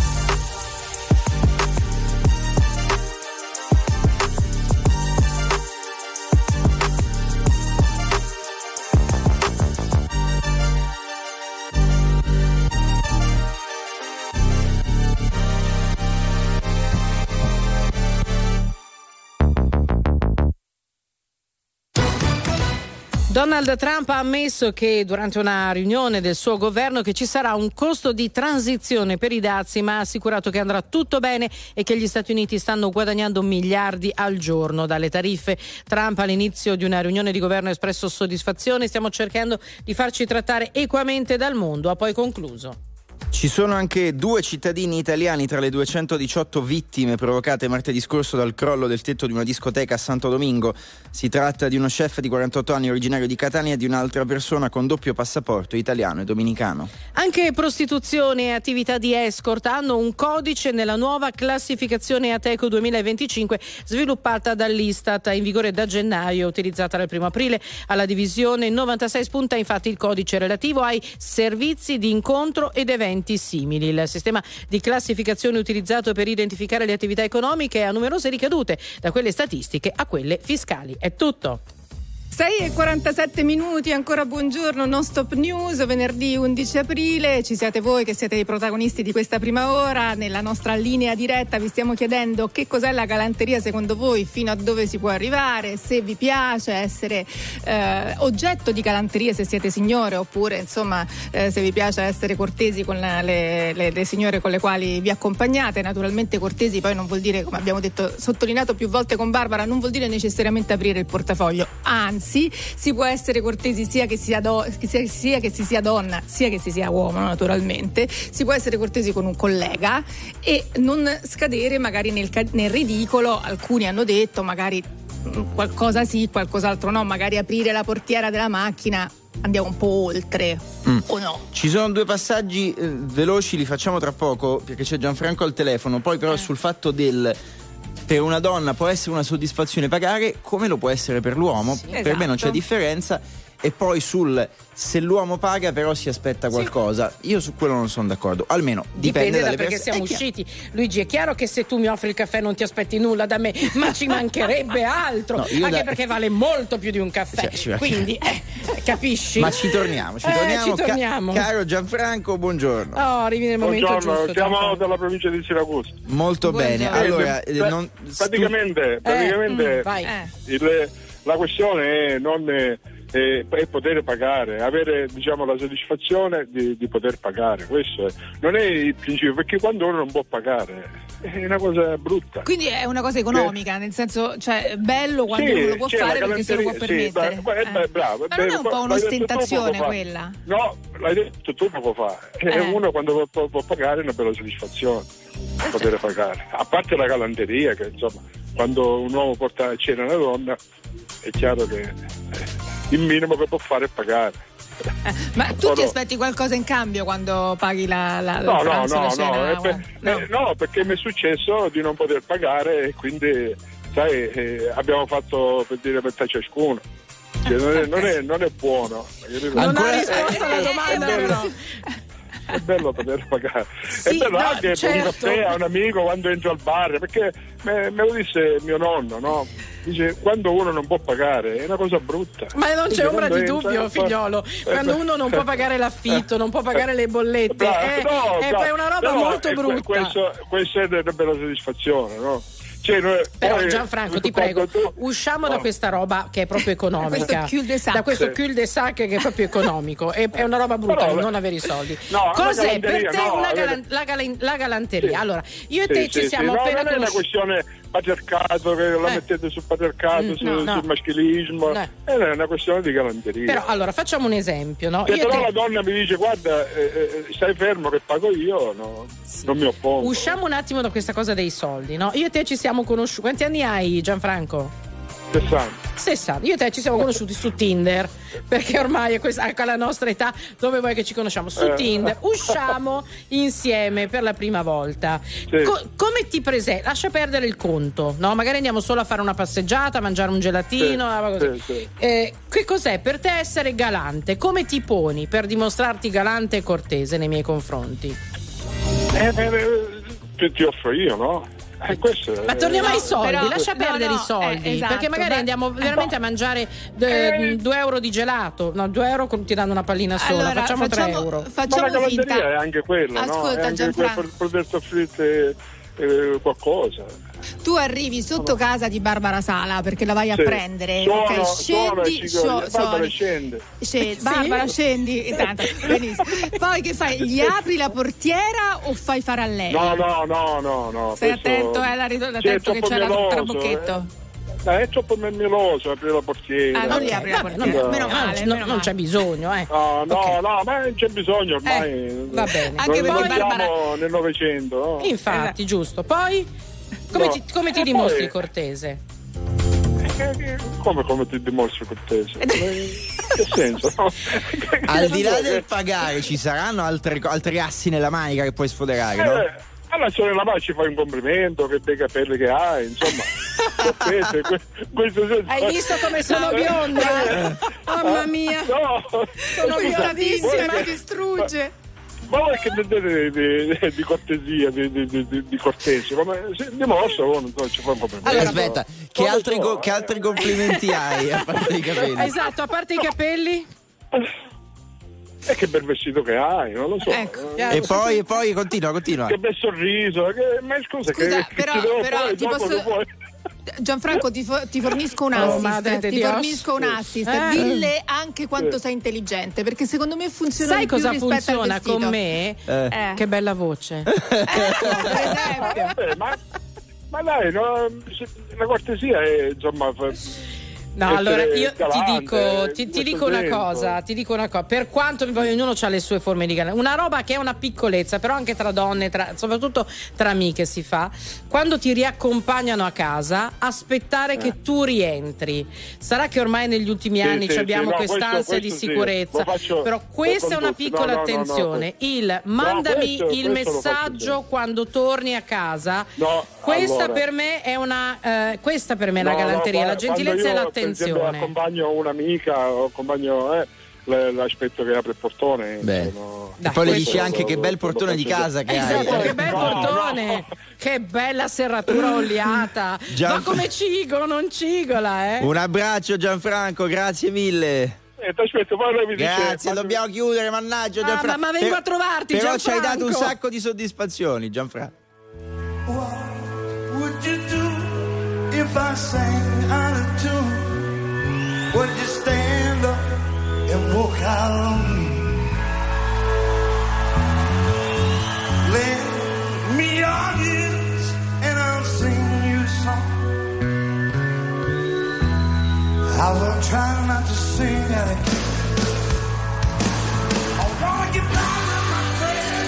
Donald Trump ha ammesso che durante una riunione del suo governo che ci sarà un costo di transizione per i dazi, ma ha assicurato che andrà tutto bene e che gli Stati Uniti stanno guadagnando miliardi al giorno dalle tariffe. Trump all'inizio di una riunione di governo ha espresso soddisfazione: stiamo cercando di farci trattare equamente dal mondo, ha poi concluso. Ci sono anche due cittadini italiani tra le duecentodiciotto vittime provocate martedì scorso dal crollo del tetto di una discoteca a Santo Domingo. Si tratta di uno chef di quarantotto anni originario di Catania e di un'altra persona con doppio passaporto italiano e dominicano. Anche prostituzione e attività di escort hanno un codice nella nuova classificazione Ateco duemilaventicinque sviluppata dall'Istat, in vigore da gennaio, utilizzata dal primo aprile. Alla divisione novantasei spunta infatti il codice relativo ai servizi di incontro ed eventi simili. Il sistema di classificazione utilizzato per identificare le attività economiche ha numerose ricadute, da quelle statistiche a quelle fiscali. È tutto. sei e quarantasette minuti, ancora buongiorno, Non Stop News, venerdì undici aprile, ci siete voi che siete i protagonisti di questa prima ora. Nella nostra linea diretta vi stiamo chiedendo che cos'è la galanteria secondo voi, fino a dove si può arrivare, se vi piace essere eh, oggetto di galanterie, se siete signore, oppure insomma eh, se vi piace essere cortesi con la, le, le, le signore con le quali vi accompagnate. Naturalmente cortesi poi non vuol dire, come abbiamo detto, sottolineato più volte con Barbara, non vuol dire necessariamente aprire il portafoglio, anzi Sì, si può essere cortesi sia che, sia do, sia, sia che si sia donna, sia che si sia uomo, naturalmente. Si può essere cortesi con un collega e non scadere magari nel, nel ridicolo. Alcuni hanno detto magari qualcosa sì, qualcos'altro no, magari aprire la portiera della macchina. Andiamo un po' oltre mm. o no? Ci sono due passaggi eh, veloci, li facciamo tra poco perché c'è Gianfranco al telefono. Poi però eh. sul fatto del per una donna può essere una soddisfazione pagare come lo può essere per l'uomo, sì, per esatto. me non c'è differenza. e poi sul se l'uomo paga però si aspetta qualcosa, sì. Io su quello non sono d'accordo, almeno dipende, dipende dalle da perché pers- siamo usciti. Luigi, è chiaro che se tu mi offri il caffè non ti aspetti nulla da me, ma ci mancherebbe altro, no, anche da... perché vale molto più di un caffè, cioè, quindi eh, capisci? Ma ci torniamo, ci eh, torniamo, ci torniamo. Ca- caro Gianfranco, buongiorno. Oh, arrivi nel momento buongiorno, giusto. Siamo Gianfranco. dalla provincia di Siracusa. Molto buongiorno. Bene, allora eh, non... praticamente, praticamente eh, mm, il, la questione è non è, è, è poter pagare, avere diciamo la soddisfazione di, di poter pagare, questo è, non è il principio, perché quando uno non può pagare è una cosa brutta. Quindi è una cosa economica, eh. nel senso, cioè è bello quando sì, uno lo può fare perché se lo può permettere. Sì, beh, eh. beh, bravo, ma non è un po' un'ostentazione tu, quella? No, l'hai detto tu, lo può fare. Eh. Uno quando può, può pagare è una bella soddisfazione, eh, poter pagare. A parte la galanteria, che insomma, quando un uomo porta a cena una donna, è chiaro che il minimo che può fare è pagare. Eh, ma tu ti aspetti qualcosa in cambio quando paghi la, la, no, la pranzo, no, la no, cena? no, per, no. Eh, no, perché mi è successo di non poter pagare e quindi sai eh, abbiamo fatto per dire per ciascuno. Cioè, non, è, non, è, non è buono. Non Ancora... ha risposto alla domanda, è però. È bello poter pagare, sì, è bello no, anche certo. un caffè a un amico quando entro al bar, perché me, me lo disse mio nonno, no? Dice quando uno non può pagare è una cosa brutta. Ma non c'è Dice, ombra di entra, dubbio, figliolo. Quando uno non può pagare l'affitto, non può pagare le bollette, Bravo, è, no, è, no, è una roba no, molto è, brutta. Questo, questo è una bella soddisfazione, no? Cioè, noi, però poi, Gianfranco ti prego tu... usciamo no. da questa roba che è proprio economica, da questo cul-de-sac, da questo sì. cul-de-sac che è proprio economico, è, è una roba brutta però, non avere i soldi. No, cos'è per te no, una galan- la, galan- la galanteria? Sì. Allora io e sì, te sì, ci sì. siamo no, appena non è una questione patriarcato che la eh. mettete sul patriarcato, mm, sul, no, no. sul maschilismo, no. è una questione di galanteria. Però allora facciamo un esempio, no? Se io però te... la donna mi dice guarda eh, eh, stai fermo che pago io, no, sì. non mi oppongo. Usciamo un attimo da questa cosa dei soldi, no? Io e te ci siamo conosciuti. Quanti anni hai, Gianfranco? sessanta. sessanta. Io e te ci siamo conosciuti su Tinder, perché ormai è questa, ecco, alla nostra età, dove vuoi che ci conosciamo? Su eh. Tinder. Usciamo insieme per la prima volta. Sì. Co- come ti presenti? Lascia perdere il conto, no? Magari andiamo solo a fare una passeggiata, a mangiare un gelatino, sì. così. Sì, sì. Eh, che cos'è per te essere galante? Come ti poni per dimostrarti galante e cortese nei miei confronti? Eh, eh, ti offro io, no? Eh, ma torniamo no, ai soldi, però, lascia no, perdere no, i soldi, eh, esatto, perché magari beh, andiamo veramente a mangiare due euro di gelato, no, due euro ti danno una pallina sola, allora, facciamo, facciamo tre euro. Facciamo ma la galanteria finta. è anche quello, Ascolta, no? È anche Gianfranco, per poterti offrire eh, qualcosa. tu arrivi sotto casa di Barbara Sala perché la vai a sì. prendere, suono, ok? Scendi, suono, scio- Barbara suoni. scende. Scendi, Barbara, scendi, intanto, benissimo. Poi che fai? Gli apri la portiera o fai fare a lei? No, no, no, no, no. Stai questo... attento, eh, la rido- sì, attento che c'è il trabocchetto. Eh. Eh, è troppo mieloso aprire la portiera. Ah, non li Okay, apri la vabbè, portiera, non, meno no, male, no, meno non c'è male. bisogno, eh. No, no, Okay. no, ma non c'è bisogno ormai. Eh, va bene. Non Anche lo perché vediamo Barbara- nel Novecento. No? Infatti, Esatto. giusto. Poi come No. ti, come ti E dimostri poi- cortese? Eh, Come, come ti dimostro cortese? Che senso? No? Al di là del pagare, ci saranno altre, altri assi nella manica che puoi sfoderare, no? Eh, allora se nella mano ci fai un complimento, che bei capelli che hai, insomma. Questo, questo senso. Hai visto come sono bionda? Mamma mia, No, sono Biondatissima, Vuoi ti distrugge. Ma voi che dite di, di, di cortesia, di, di, di, di cortesia, ma se dimostra, oh, non ci fa un complimento. Allora, aspetta, che altri, go- che altri complimenti hai a parte i capelli? esatto, a parte i capelli? E che bel vestito che hai, non lo so. Ecco. E poi, e poi continua, continua. Che bel sorriso, che, ma scusa, Scusa, che, però- che ti devo però fare ti dopo posso- che vuoi? Gianfranco, ti, fo- ti fornisco un Oh, assist, madre ti Dios. fornisco un assist. Eh. Dille anche quanto Sì. sei intelligente, perché secondo me funziona Sai di più cosa rispetto al funziona vestito. con me? Eh. Eh. Che bella voce. Ecco, per esempio. Vabbè, ma, ma dai, no, se- la cortesia è insomma. fa- No, essere allora io ti galante, dico, ti, in ti questo dico una senso. cosa, ti dico una cosa, per quanto poi ognuno ha le sue forme di galanteria, una roba che è una piccolezza, però anche tra donne, tra, soprattutto tra amiche si fa, quando ti riaccompagnano a casa, aspettare Eh. che tu rientri. Sarà che ormai negli ultimi Sì, anni sì, abbiamo sì, no, quest'ansia questo- di questo sì, sicurezza, lo faccio- però questa è con una tutti. piccola No, no, no, no, attenzione, il mandami questo- il questo lo faccio messaggio bene. quando torni a casa. No, Questa allora. per me è una eh, questa per me è la No, no, galanteria, la guarda, gentilezza e quando io- l'attenzione. attenzione. Accompagno un'amica o accompagno eh, l'aspetto che apre il portone. Beh. Sono... E poi le dici anche lo, che bel portone di casa che esatto, hai. Che bel portone, no, no. Che bella serratura oliata. Gian... Ma come cigola, non cigola, eh? Un abbraccio Gianfranco, grazie mille. Eh, aspetta, poi mi grazie, dice, dobbiamo chiudere, mannaggia ah, Gianfranco. Ma, ma vengo però, a trovarti, però Gianfranco. ci hai dato un sacco di soddisfazioni, Gianfranco. What would you do if I sang out of tune? Would you stand up and walk out on me? Lend me your ears and I'll sing you a song. I will try not to sing out of key. I wanna get down on my friend.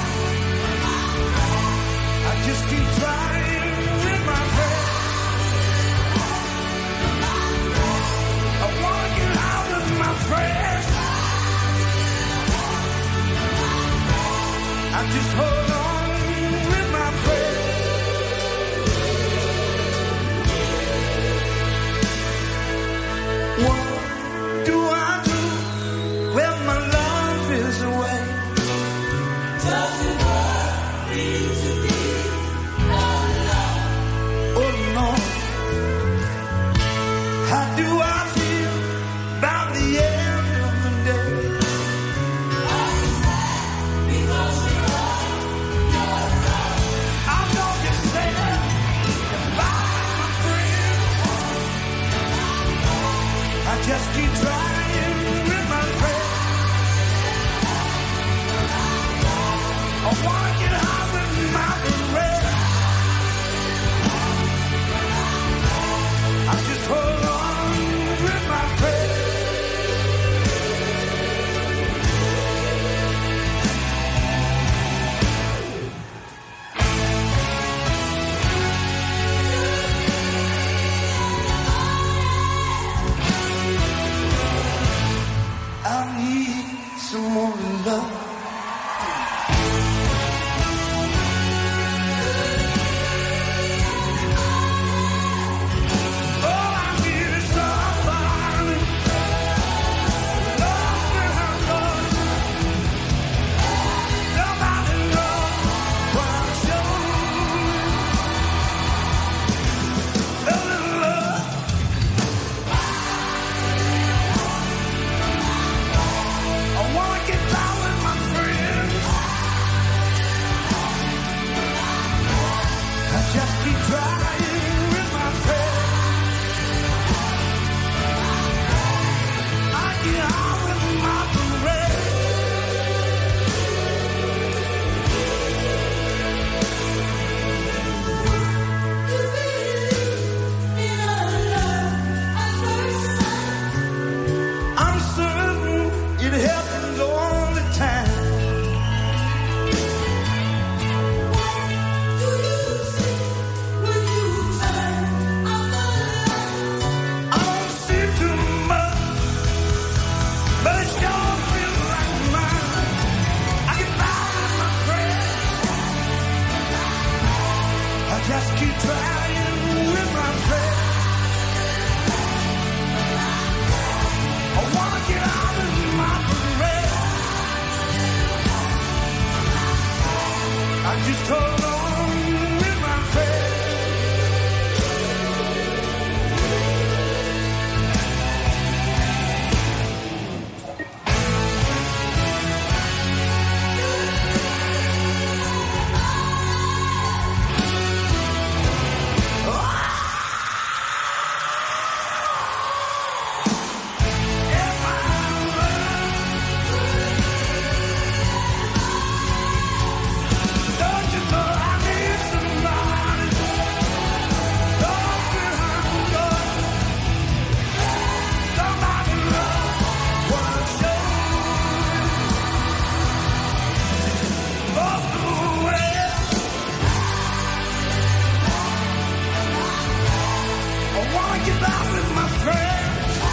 I just keep trying with my friend. I wanna get out with my friend. I just hold on with my friend. What do I do when my love is away? Doesn't want me to be alone. Oh no. How do I feel about the end of the day? I'm sad because you're all you're alone. I know you're sad about my friend. I just keep trying with my friend. I wanna get out with my friend. I just hold on with my friend. I need some more love. All I need is somebody. Love without love. Nobody knows what I'm showing. A little love. I wanna get down with my friends. I just keep trying with my friends. I get out with my friends. I'm certain it happens all the time. What do you see when you turn on the light? I don't see too much, but it sure feels like mine. I get by with my friends. I just keep trying with my friends. I wanna get out of my bed. I just hold on with my friend. Don't you know I need somebody? Don't behind love. Somebody love what I'm showing. Both the way. I wanna get out with my friends.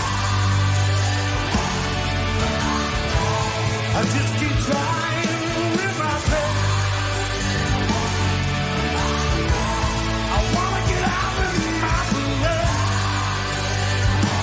I just keep trying with my friends. I wanna get out with my friends.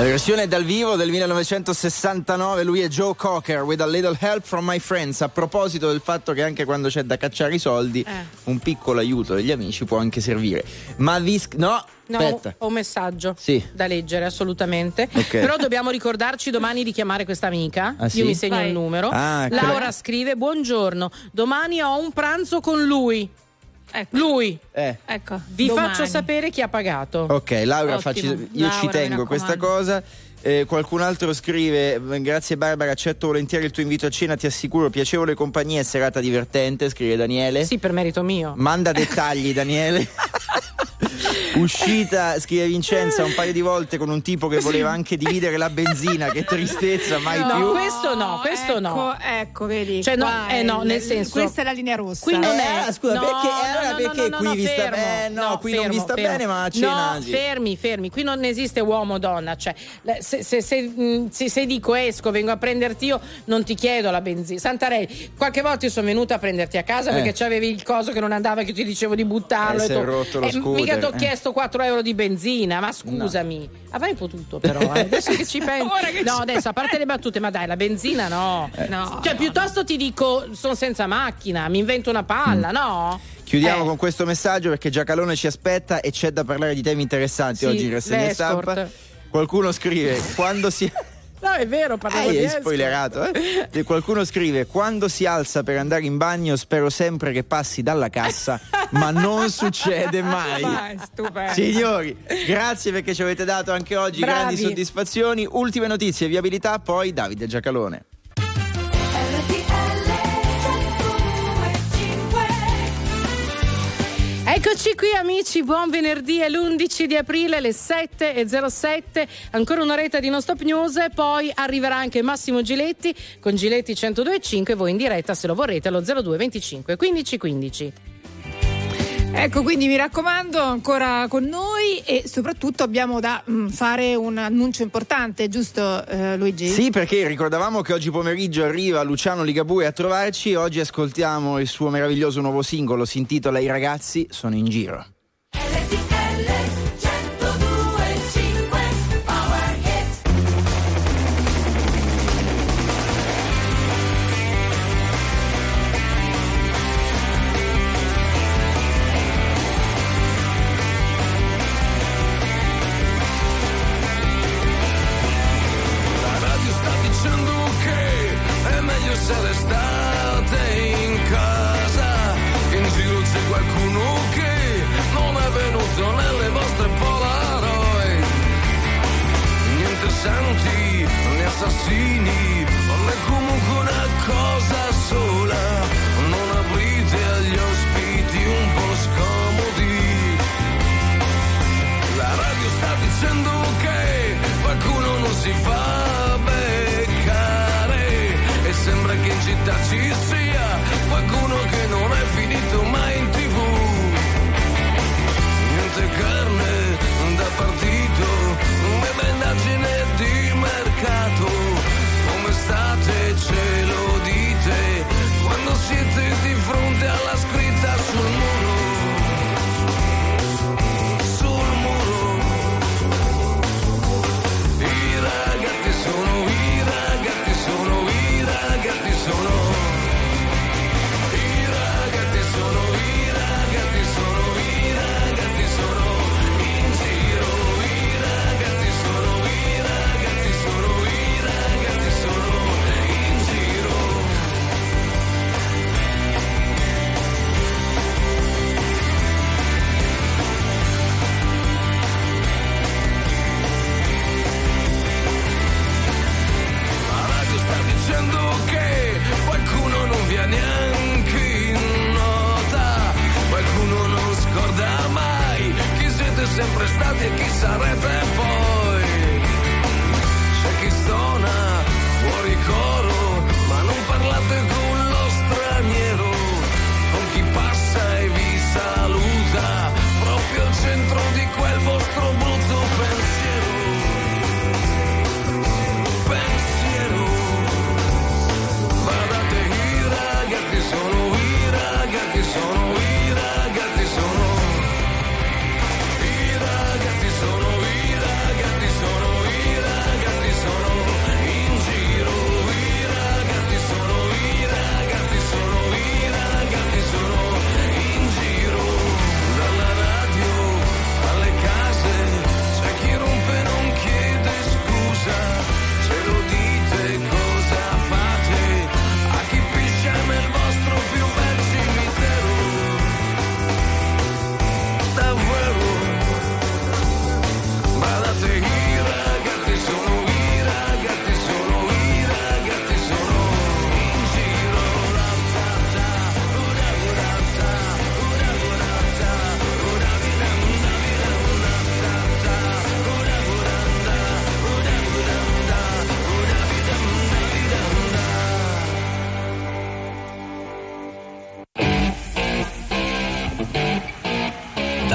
La versione dal vivo del millenovecentosessantanove, lui è Joe Cocker, With a Little Help from My Friends. A proposito del fatto che anche quando c'è da cacciare i soldi, eh. un piccolo aiuto degli amici può anche servire. Ma vi sc- no, No, aspetta. ho un messaggio sì. da leggere, assolutamente. Okay. Però dobbiamo ricordarci domani di chiamare questa amica. Ah, sì? Io mi segno Vai. il numero. Ah, Laura quella... scrive: buongiorno, domani ho un pranzo con lui. Ecco. Lui. Eh. Ecco, Vi domani. faccio sapere chi ha pagato. Ok, Laura, Ottimo. facci... io Laura, ci mi tengo questa cosa. Eh, qualcun altro scrive: grazie Barbara, accetto volentieri il tuo invito a cena, ti assicuro piacevole compagnia e serata divertente. Scrive Daniele. Sì, per merito mio. Manda dettagli Daniele. Uscita, scrive Vincenza, un paio di volte con un tipo che voleva anche dividere la benzina. Che tristezza, mai no, più. questo no, questo ecco, no. Ecco, vedi. Cioè, no, qua eh, no, è- nel senso- Questa è la linea rossa. Qui non è. Eh, scusa, no, perché- no, allora no, perché no, qui no, vi sta fermo. bene? No, qui non vi sta fermo. bene, ma a cena No, sì. fermi, fermi. Qui non esiste uomo o donna. Cioè, se, se, se, mh, se, se dico esco, vengo a prenderti io, non ti chiedo la benzina. Santarelli, qualche volta io sono venuta a prenderti a casa Eh. perché c'avevi il coso che non andava, che ti dicevo di buttarlo. Eh, e si è tu- rotto lo eh, scooter, mica ti ho eh. chiesto quattro euro di benzina, ma scusami. Avrei potuto, però. eh. Adesso che ci penso. Ora che No, ci- adesso a parte le battute, ma dai, la benzina no. No, Cioè, no, piuttosto ti dico, sono senza macchina, mi invento una palla, no? Chiudiamo Eh. con questo messaggio perché Giacalone ci aspetta e c'è da parlare di temi interessanti Sì, oggi in rassegna l'escort. stampa. Qualcuno scrive: quando si. No, è vero, parlavo Eh, di hai escort. spoilerato, eh? E qualcuno scrive: quando si alza per andare in bagno spero sempre che passi dalla cassa, ma non succede mai. Vai, stupendo. Signori, grazie perché ci avete dato anche oggi Bravi. grandi soddisfazioni. Ultime notizie, viabilità, poi Davide Giacalone. Eccoci qui amici, buon venerdì, è l'undici di aprile, le sette e zero sette, ancora un'oretta di Non Stop News, poi arriverà anche Massimo Giletti con Giletti centodue e cinque, voi in diretta se lo vorrete allo zero due venticinque quindici quindici. Ecco, quindi mi raccomando, ancora con noi e soprattutto abbiamo da mh, fare un annuncio importante, giusto eh, Luigi? Sì, perché ricordavamo che oggi pomeriggio arriva Luciano Ligabue a trovarci. Oggi ascoltiamo il suo meraviglioso nuovo singolo, si intitola I ragazzi sono in giro. Se l'estate in casa, in giro c'è qualcuno che non è venuto nelle vostre Polaroid. Niente santi, né assassini, non è comunque una cosa sola. Non aprite agli ospiti un po' scomodi. La radio sta dicendo che qualcuno non si fa beccare. E sembra che in città ci sia qualcuno che non è finito mai in tv. Niente carne da partito, una indagine di mercato. Come state, ce lo dite quando siete di fronte alla scritta sul muro. Sul muro. I ragazzi sono, i ragazzi sono, i ragazzi sono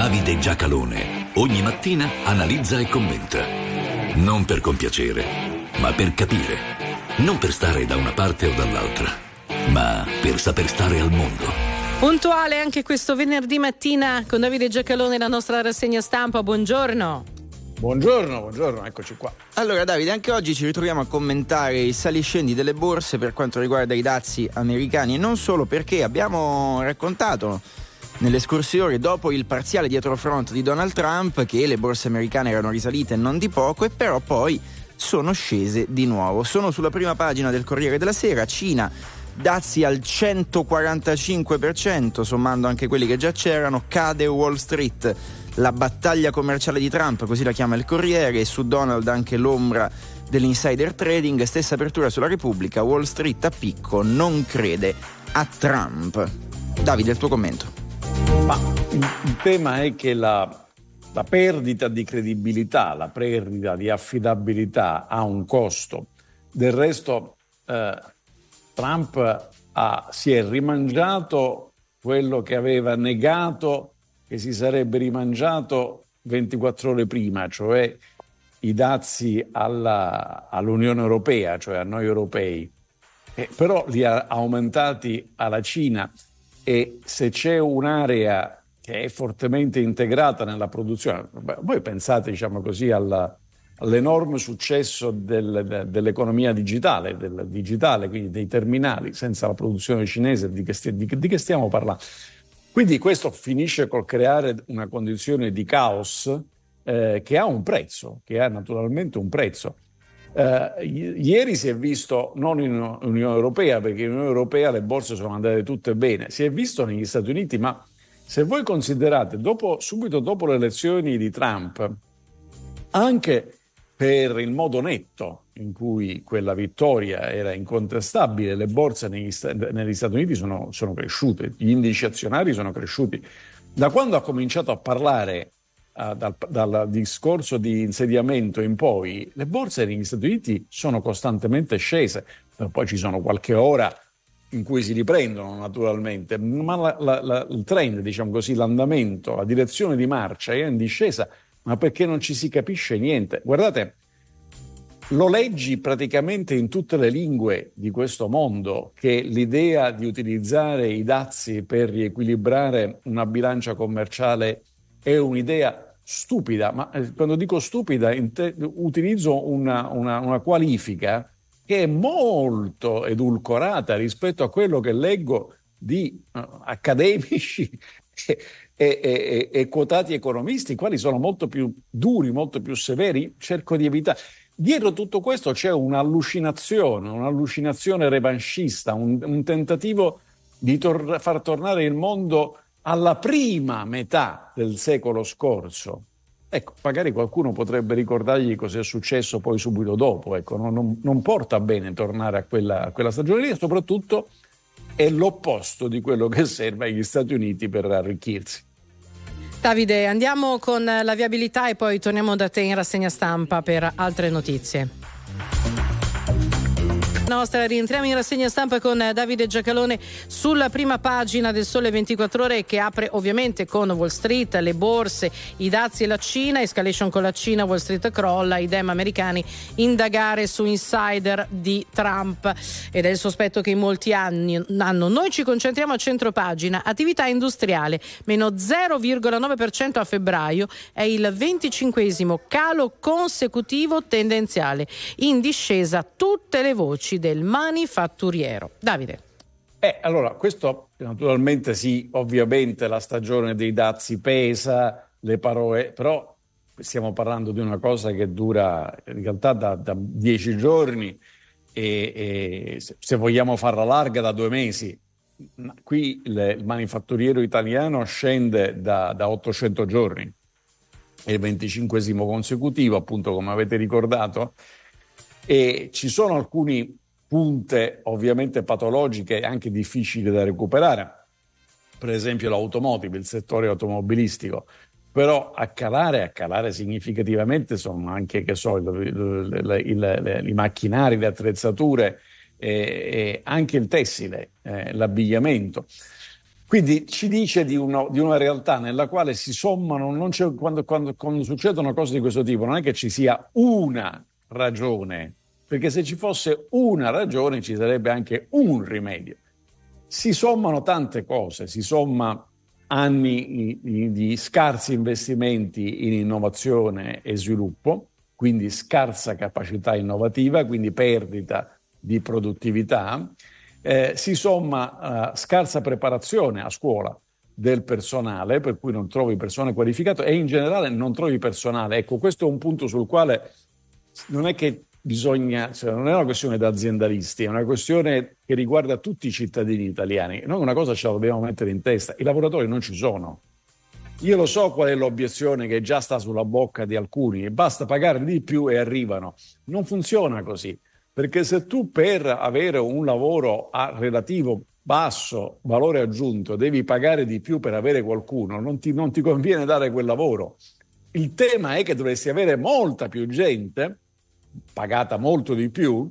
Davide Giacalone ogni mattina analizza e commenta. Non per compiacere, ma per capire. Non per stare da una parte o dall'altra, ma per saper stare al mondo. Puntuale anche questo venerdì mattina con Davide Giacalone, la nostra rassegna stampa. Buongiorno. Buongiorno, buongiorno, eccoci qua. Allora Davide, anche oggi ci ritroviamo a commentare i saliscendi delle borse per quanto riguarda i dazi americani e non solo, perché abbiamo raccontato nelle scorse ore, dopo il parziale dietrofront di Donald Trump, che le borse americane erano risalite non di poco e però poi sono scese di nuovo. Sono sulla prima pagina del Corriere della Sera. Cina, dazi al centoquarantacinque per cento, sommando anche quelli che già c'erano. Cade Wall Street, la battaglia commerciale di Trump, così la chiama il Corriere, e su Donald anche l'ombra dell'insider trading. Stessa apertura sulla Repubblica, Wall Street a picco, non crede a Trump. Davide, il tuo commento. Ma il tema è che la, la perdita di credibilità, la perdita di affidabilità ha un costo. Del resto eh, Trump ha, si è rimangiato quello che aveva negato che si sarebbe rimangiato ventiquattro ore prima, cioè i dazi alla, all'Unione Europea, cioè a noi europei, eh, però li ha aumentati alla Cina. E se c'è un'area che è fortemente integrata nella produzione, voi pensate, diciamo così, alla, all'enorme successo del, dell'economia digitale, del digitale, quindi dei terminali, senza la produzione cinese, di che, sti, di, di che stiamo parlando? Quindi questo finisce col creare una condizione di caos eh, che ha un prezzo, che ha naturalmente un prezzo. Uh, ieri si è visto, non in Unione Europea, perché in Unione Europea le borse sono andate tutte bene, si è visto negli Stati Uniti, ma se voi considerate, dopo, subito dopo le elezioni di Trump, anche per il modo netto in cui quella vittoria era incontestabile, le borse negli, negli Stati Uniti sono, sono cresciute, gli indici azionari sono cresciuti. Da quando ha cominciato a parlare Uh, dal, dal discorso di insediamento in poi, le borse negli Stati Uniti sono costantemente scese. Poi ci sono qualche ora in cui si riprendono naturalmente, ma la, la, la, il trend, diciamo così, l'andamento, la direzione di marcia è in discesa, ma perché non ci si capisce niente. Guardate, lo leggi praticamente in tutte le lingue di questo mondo, che l'idea di utilizzare i dazi per riequilibrare una bilancia commerciale è un'idea stupida, ma quando dico stupida te- utilizzo una, una, una qualifica che è molto edulcorata rispetto a quello che leggo di uh, accademici e, e, e, e quotati economisti, quali sono molto più duri, molto più severi. Cerco di evitare. Dietro tutto questo c'è un'allucinazione, un'allucinazione revanchista, un, un tentativo di tor- far tornare il mondo alla prima metà del secolo scorso. Ecco, magari qualcuno potrebbe ricordargli cosa è successo poi subito dopo. Ecco, non, non, non porta bene tornare a quella, a quella stagione lì, e soprattutto è l'opposto di quello che serve agli Stati Uniti per arricchirsi. Davide, andiamo con la viabilità e poi torniamo da te in rassegna stampa per altre notizie. Nostra, rientriamo in rassegna stampa con Davide Giacalone sulla prima pagina del Sole ventiquattro Ore, che apre ovviamente con Wall Street, le borse, i dazi e la Cina, escalation con la Cina, Wall Street crolla, i dem americani indagare su insider di Trump ed è il sospetto che in molti anni hanno. Noi ci concentriamo a centropagina, attività industriale meno zero virgola nove per cento a febbraio, è il venticinquesimo calo consecutivo tendenziale, in discesa tutte le voci del manifatturiero. Davide. Eh, allora, questo naturalmente sì, ovviamente la stagione dei dazi pesa, le parole, però stiamo parlando di una cosa che dura in realtà da, da dieci giorni e, e se vogliamo farla larga da due mesi. Qui le, il manifatturiero italiano scende da, da ottocento giorni, è il venticinquesimo consecutivo, appunto, come avete ricordato, e ci sono alcuni punte ovviamente patologiche anche difficili da recuperare, per esempio l'automotive, il settore automobilistico, però a calare, a calare significativamente sono anche, che so, il, il, il, il, i macchinari, le attrezzature e, e anche il tessile, eh, l'abbigliamento. Quindi ci dice di, uno, di una realtà nella quale si sommano, non c'è, quando, quando, quando succedono cose di questo tipo, non è che ci sia una ragione, perché se ci fosse una ragione ci sarebbe anche un rimedio. Si sommano tante cose, si somma anni di, di scarsi investimenti in innovazione e sviluppo, quindi scarsa capacità innovativa, quindi perdita di produttività. Eh, si somma uh, scarsa preparazione a scuola del personale, per cui non trovi persone qualificate e in generale non trovi personale. Ecco, questo è un punto sul quale non è che bisogna, cioè non è una questione da aziendalisti, è una questione che riguarda tutti i cittadini italiani. Noi una cosa ce la dobbiamo mettere in testa: i lavoratori non ci sono. Io lo so qual è l'obiezione che già sta sulla bocca di alcuni: basta pagare di più e arrivano. Non funziona così. Perché se tu per avere un lavoro a relativo basso valore aggiunto devi pagare di più per avere qualcuno, non ti, non ti conviene dare quel lavoro. Il tema è che dovresti avere molta più gente, pagata molto di più,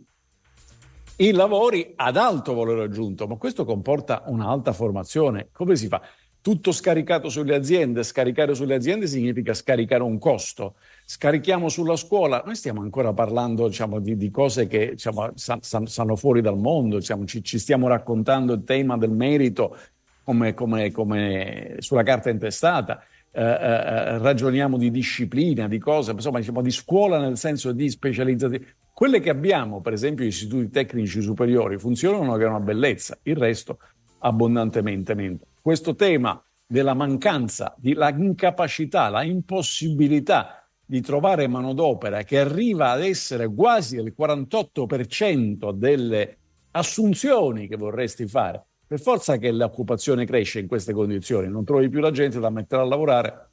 in lavori ad alto valore aggiunto, ma questo comporta un'alta formazione. Come si fa? Tutto scaricato sulle aziende. Scaricare sulle aziende significa scaricare un costo. Scarichiamo sulla scuola. Noi stiamo ancora parlando, diciamo, di, di cose che, diciamo, stanno fuori dal mondo. Diciamo, ci, ci stiamo raccontando il tema del merito come, come, come sulla carta intestata. Eh, eh, ragioniamo di disciplina, di cose, insomma, diciamo, di scuola nel senso di specializzazione. Quelle che abbiamo, per esempio, gli istituti tecnici superiori, funzionano, che è una bellezza. Il resto abbondantemente meno. Questo tema della mancanza, della incapacità, la impossibilità di trovare manodopera, che arriva ad essere quasi il quarantotto per cento delle assunzioni che vorresti fare, per forza che l'occupazione cresce in queste condizioni, non trovi più la gente da mettere a lavorare.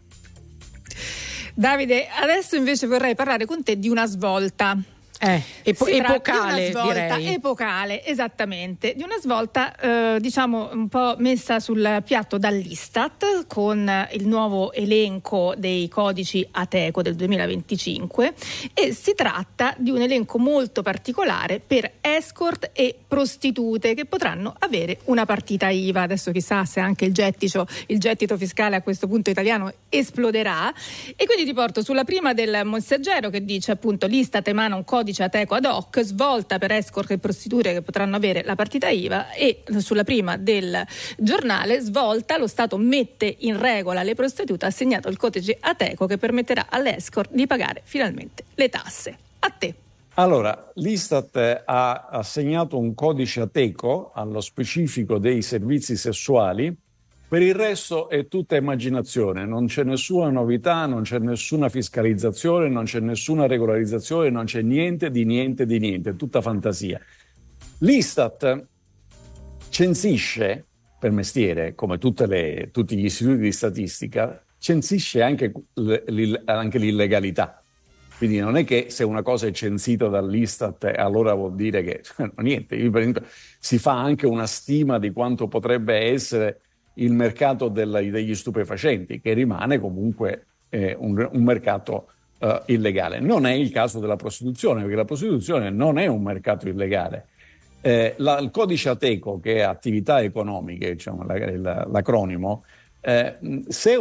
Davide, adesso invece vorrei parlare con te di una svolta. Eh, epo- epocale, di una svolta, direi. Epocale, esattamente. Di una svolta, eh, diciamo, un po' messa sul piatto dall'Istat, con il nuovo elenco dei codici Ateco del duemilaventicinque, e si tratta di un elenco molto particolare per escort e prostitute che potranno avere una partita I V A. Adesso chissà se anche il gettito, il gettito fiscale a questo punto italiano esploderà. E quindi ti porto sulla prima del Messaggero, che dice appunto: l'Istat emana un codice Ateco ad hoc, svolta per escort e prostitute che potranno avere la partita I V A. E sulla prima del Giornale, svolta, lo Stato mette in regola le prostitute, ha assegnato il codice Ateco che permetterà alle escort di pagare finalmente le tasse. A te. Allora, l'Istat ha assegnato un codice Ateco allo specifico dei servizi sessuali. Per il resto è tutta immaginazione, non c'è nessuna novità, non c'è nessuna fiscalizzazione, non c'è nessuna regolarizzazione, non c'è niente di niente di niente, è tutta fantasia. L'Istat censisce, per mestiere, come tutte le, tutti gli istituti di statistica, censisce anche, anche l'illegalità. Quindi non è che se una cosa è censita dall'Istat allora vuol dire che niente. Per esempio, si fa anche una stima di quanto potrebbe essere il mercato della, degli stupefacenti, che rimane comunque eh, un, un mercato eh, illegale. Non è il caso della prostituzione, perché la prostituzione non è un mercato illegale. Eh, la, il codice Ateco, che è attività economiche, diciamo, la, la, l'acronimo, eh, se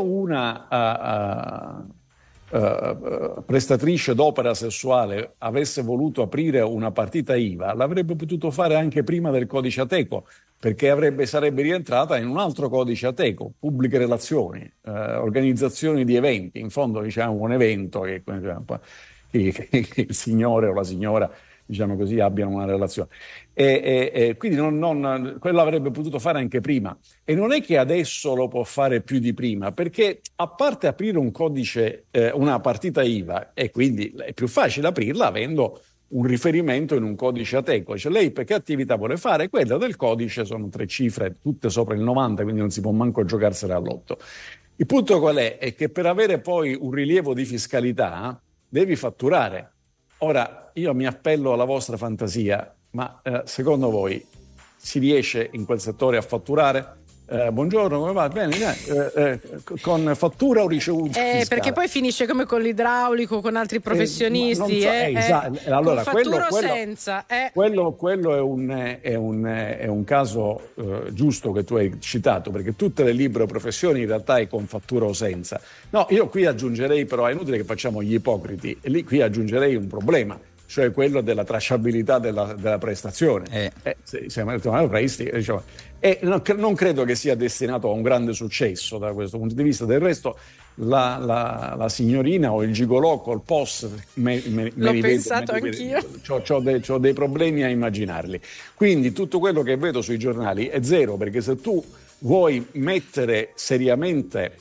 una uh, uh, uh, prestatrice d'opera sessuale avesse voluto aprire una partita I V A, l'avrebbe potuto fare anche prima del codice Ateco, perché avrebbe, sarebbe rientrata in un altro codice Ateco, pubbliche relazioni, eh, organizzazioni di eventi. In fondo, diciamo, un evento che, che, che il signore o la signora, diciamo così, abbiano una relazione. E, e, e quindi non, non, quello avrebbe potuto fare anche prima. E non è che adesso lo può fare più di prima, perché a parte aprire un codice, eh, una partita I V A, e quindi è più facile aprirla avendo un riferimento in un codice Ateco. Cioè, lei per che attività vuole fare? Quella del codice sono tre cifre, tutte sopra il novanta, quindi non si può manco giocarsela all'otto. Il punto qual è? È che per avere poi un rilievo di fiscalità devi fatturare. Ora, io mi appello alla vostra fantasia, ma eh, secondo voi si riesce in quel settore a fatturare? Eh, buongiorno, come va? Bene, eh, eh, con fattura o ricevuta? Eh, perché poi finisce come con l'idraulico, con altri professionisti. So, eh, eh, esatto. eh, allora, con quello, fattura o quello, senza? Eh. Quello, quello è, un, è, un, è un caso eh, giusto che tu hai citato, perché tutte le libere professioni in realtà è con fattura o senza. No, io qui aggiungerei, però è inutile che facciamo gli ipocriti, e lì qui aggiungerei un problema, cioè quello della tracciabilità della, della prestazione. Eh. Eh, se, se, se, diciamo, e non, non credo che sia destinato a un grande successo da questo punto di vista. Del resto la, la, la signorina o il gigolò col P O S me, me, l'ho me pensato vedo, anch'io. C'ho, c'ho, dei, c'ho dei problemi a immaginarli, quindi tutto quello che vedo sui giornali è zero, perché se tu vuoi mettere seriamente,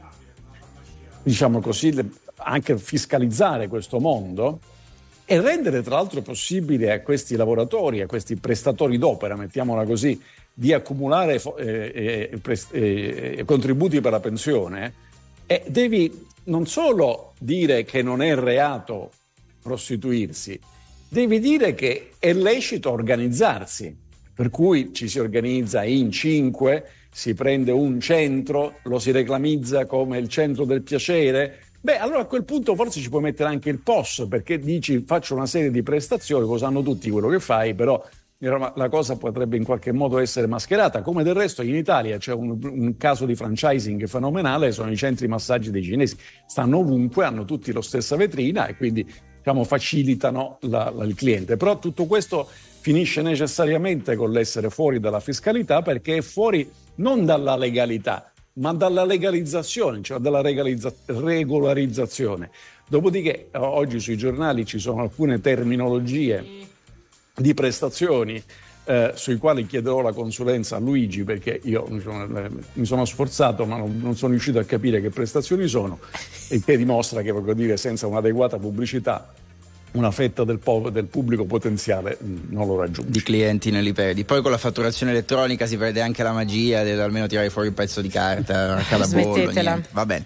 diciamo così, anche fiscalizzare questo mondo e rendere tra l'altro possibile a questi lavoratori, a questi prestatori d'opera, mettiamola così, di accumulare eh, eh, prest- eh, contributi per la pensione, eh, devi non solo dire che non è reato prostituirsi, devi dire che è lecito organizzarsi, per cui ci si organizza in cinque, si prende un centro, lo si reclamizza come il centro del piacere. Beh, allora a quel punto forse ci puoi mettere anche il P O S, perché dici faccio una serie di prestazioni, lo sanno tutti quello che fai, però la cosa potrebbe in qualche modo essere mascherata, come del resto in Italia c'è un, un caso di franchising fenomenale, sono i centri massaggi dei cinesi, stanno ovunque, hanno tutti la stessa vetrina e quindi diciamo facilitano la, la, il cliente, però tutto questo finisce necessariamente con l'essere fuori dalla fiscalità, perché è fuori non dalla legalità ma dalla legalizzazione, cioè dalla regalizza- regolarizzazione. Dopodiché oggi sui giornali ci sono alcune terminologie di prestazioni eh, sui quali chiederò la consulenza a Luigi, perché io insomma, mi sono sforzato ma non, non sono riuscito a capire che prestazioni sono, il che dimostra che, voglio dire, senza un'adeguata pubblicità una fetta del, po- del pubblico potenziale non lo raggiunge. Di clienti ne li perdi. Poi con la fatturazione elettronica si perde anche la magia del almeno tirare fuori un pezzo di carta, una calabollo, niente. Va bene.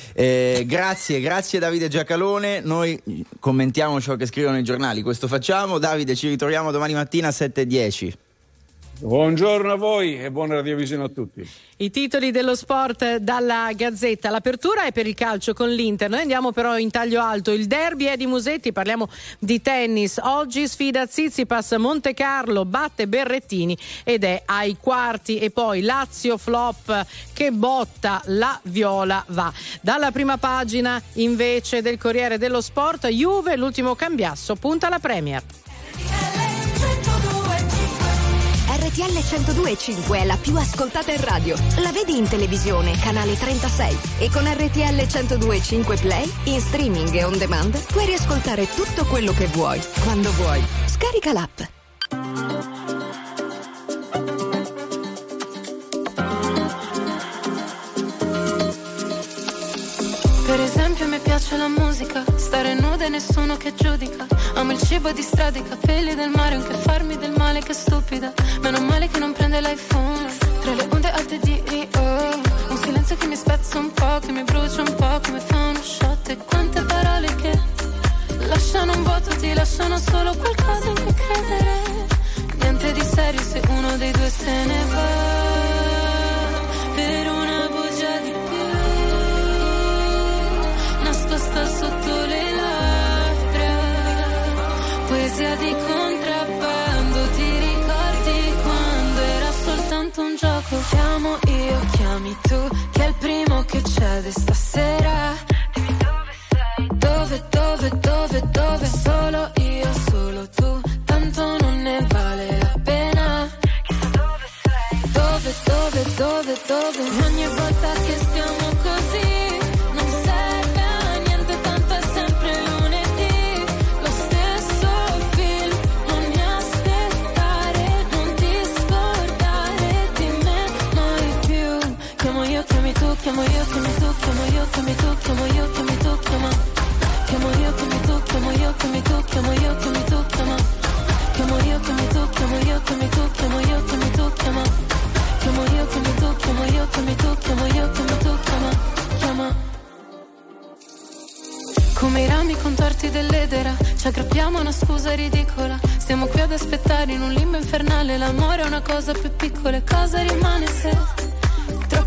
Eh, grazie, grazie Davide Giacalone. Noi commentiamo ciò che scrivono i giornali, questo facciamo. Davide, ci ritroviamo domani mattina a sette e dieci. Buongiorno a voi e buona radiovisione a tutti. I titoli dello sport dalla Gazzetta. L'apertura è per il calcio con l'Inter. Noi andiamo però in taglio alto. Il derby è di Musetti, parliamo di tennis. Oggi sfida Tsitsipas, Montecarlo batte Berrettini ed è ai quarti. E poi Lazio flop che botta, la Viola va. Dalla prima pagina invece del Corriere dello Sport, Juve, l'ultimo cambiasso, punta alla Premier. R T L centodue e cinque è la più ascoltata in radio. La vedi in televisione, canale trentasei. E con R T L centodue e cinque Play, in streaming e on demand, puoi riascoltare tutto quello che vuoi, quando vuoi. Scarica l'app. Per esempio mi piace la musica, stare nuda e nessuno che giudica. Amo il cibo di strada, i capelli del mare, anche farmi del male, che stupida. Meno male che non prende l'iPhone, tra le onde alte di Rio. Un silenzio che mi spezza un po', che mi brucia un po', che mi fa uno shot. E quante parole che lasciano un vuoto, ti lasciano solo qualcosa in cui credere. Niente di serio se uno dei due se ne va, per una bugia di più nascosta sotto le labbra, poesia di contrabbando. Ti ricordi quando era soltanto un gioco? Chiamo io, chiami tu, che è il primo che cede stasera. Dimmi dove sei, dove, dove, dove, dove? Solo io, solo tu, tanto non ne vale la pena. Chissà dove sei, dove, dove, dove, dove? Ogni volta che stiamo così chiamo io, chiami tu, chiamo io, chiami tu, chiamo io, chiami tu, chiama. Chiamo io, chiami tu, chiamo io, chiami tu, chiamo io, chiami tu, chiama. Chiamo io, chiami tu, chiamo io, chiami tu, chiamo io, chiami tu, chiama. Chiamo io, chiami tu, chiamo io, chiami tu, chiamo io, chiami tu, chiama. Chiama. Come i rami contorti dell'edera, ci aggrappiamo a una scusa ridicola. Stiamo qui ad aspettare in un limbo infernale. L'amore è una cosa più piccola. Cosa rimane se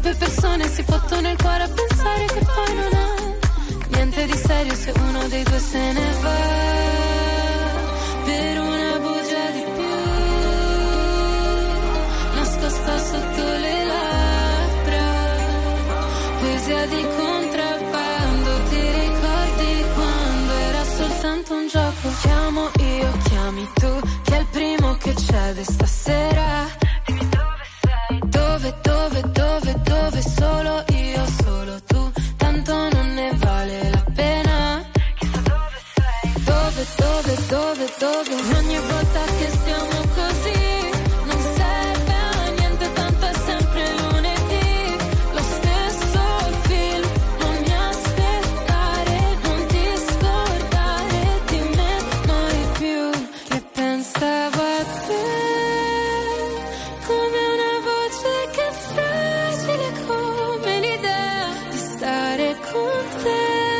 Troppe persone si fottono il cuore a pensare che poi non è niente di serio se uno dei due se ne va per una bugia di più nascosta sotto le labbra. Poesia di contrabbando, ti ricordi quando era soltanto un gioco? Chiamo io, chiami tu, chi è il primo che cede stasera? Dimmi dove sei. Dove, dove, dove, dove? Solo io, solo tu, tanto non ne vale la pena. Chissà dove sei. Dove, dove, dove, dove? Ogni volta che stiamo così non serve a niente, tanto è sempre lunedì. Lo stesso film, non mi aspettare, non ti scordare di me mai più. Che pensavo a te come una voce che è fragile come l'idea di stare con te.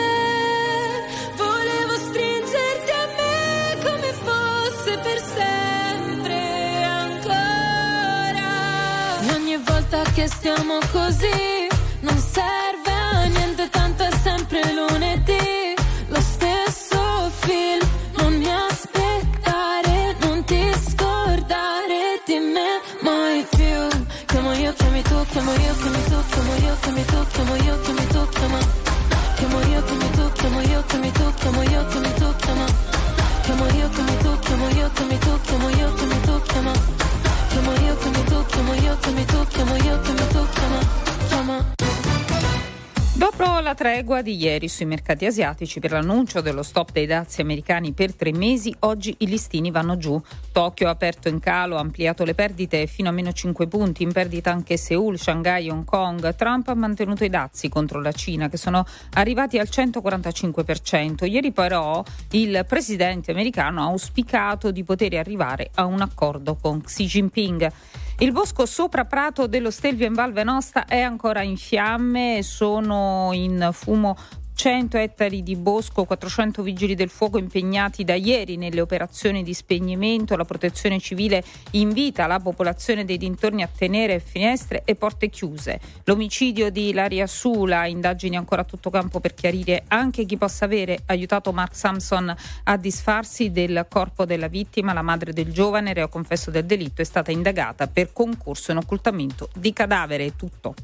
Volevo stringerti a me come fosse per sempre ancora. E ogni volta che stiamo così non serve a niente, tanto è sempre lunedì. Lo stesso film, non mi aspettare, non ti scordare di me mai più. Chiamo io, chiami tu, chiamo io, chiami tu, chiamo io, chiami tu, chiamo io, chiami tu, chiama. Chiamo io, chiami tu, chiamo io, chiami tu, chiamo io, chiami tu, chiama. Chiamo io, chiami tu, chiamo io, chiami tu, chiamo io, chiami tu, chiama. Chiamo io, chiami tu, chiamo io, chiami tu, chiamo io, chiami tu, chiama. Chiama. Dopo la tregua di ieri sui mercati asiatici per l'annuncio dello stop dei dazi americani per tre mesi, oggi i listini vanno giù. Tokyo ha aperto in calo, ha ampliato le perdite fino a meno cinque punti, in perdita anche Seoul, Shanghai, Hong Kong. Trump ha mantenuto i dazi contro la Cina che sono arrivati al centoquarantacinque per cento. Ieri però il presidente americano ha auspicato di poter arrivare a un accordo con Xi Jinping. Il bosco sopra Prato dello Stelvio in Val Venosta è ancora in fiamme, sono in fumo cento ettari di bosco, quattrocento vigili del fuoco impegnati da ieri nelle operazioni di spegnimento. La protezione civile invita la popolazione dei dintorni a tenere finestre e porte chiuse. L'omicidio di Ilaria Sula, indagini ancora a tutto campo per chiarire anche chi possa avere aiutato Mark Sampson a disfarsi del corpo della vittima. La madre del giovane, reo confesso del delitto, è stata indagata per concorso in occultamento di cadavere. È tutto.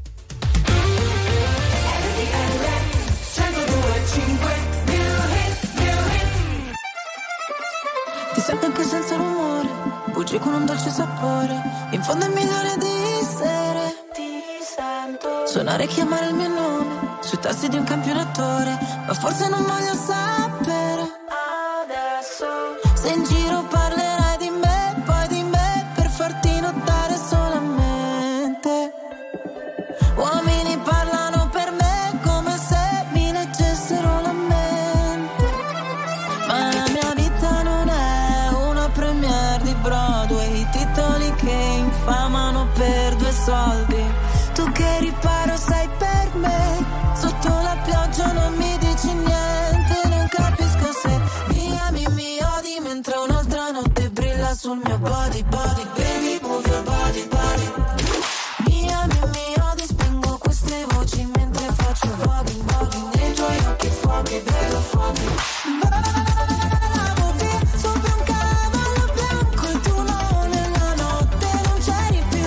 Ti sento anche senza rumore, bugie con un dolce sapore, in fondo è migliore di sere. Ti sento suonare e chiamare il mio nome, sui tasti di un campionatore, ma forse non voglio sapere adesso se in giro parlerai di me, poi di me, per farti notare solamente. Uomini parlano per me come se mi leggessero la mente, ma la mia vita non è una premiere di Broadway, titoli che infamano per due soldi. Tu che riparo sei per me, sotto la pioggia non mi dici niente, non capisco se mi ami, mi odi, mentre un'altra notte brilla sul mio body, body, baby, move your body, body. Mi ami, mi odi, spengo queste voci mentre faccio voguing, voguing, nei tuoi occhi fuochi, vedo fuochi. Volavo via sopra un cavallo bianco e tu no, nella notte non c'eri più.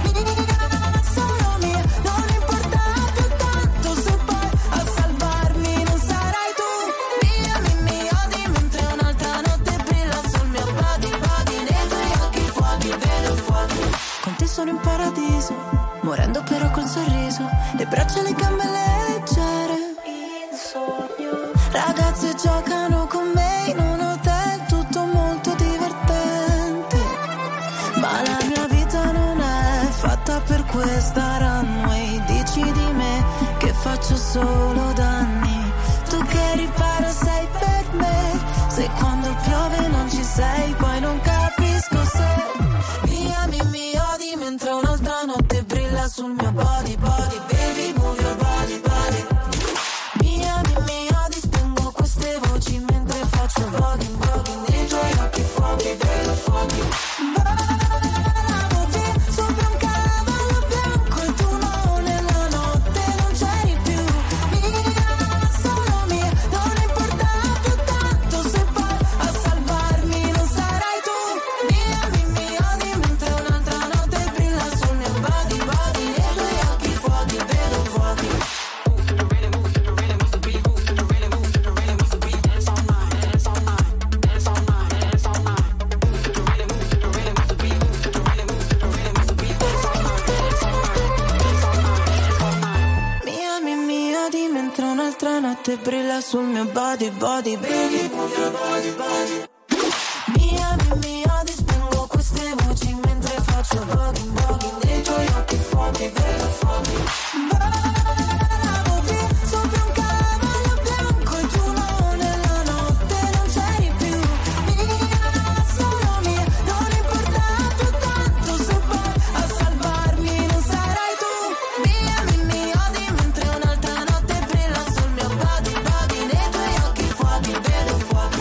Solo mia, non importa più tanto se poi a salvarmi non sarai tu. Mi ami, mi odi, mentre un'altra notte brilla sul mio body, body, nei tuoi occhi fuochi, vedo fuochi. Con te sono in paradiso, morendo però col sorriso, le braccia e le gambe leggere. In sogno ragazze giocano con me in un hotel, tutto molto divertente, ma la mia vita non è fatta per questa runway. Dici di me che faccio solo danni, tu che riparo sei per me, se quando piove non ci sei, poi non capisco se mi ami, mi odi, mentre un'altra notte brilla sul mio body, body, baby, move your body, body. Mi ami, mi odi, spengo queste voci mentre faccio voguing, voguing, nei tuoi occhi fuochi, vedo fuochi. Volavo via sopra un cavallo bianco e tu no, nella un'altra notte brilla sul mio body, body, baby, move your body, body. Mia, mia, mia, ti spengo queste voci mentre faccio voguing, voguing. Nei tuoi occhi fuochi, vedo fuochi. Volavo via sopra un cavallo bianco e tu no, nella notte non c'eri più. Mia, solo mia, non importa più tanto se poi a salvarmi non sarai tu. Mia, mi, mi odi mentre un'altra notte brilla sul mio body, body. Nei tuoi occhi fuochi, vedo fuochi.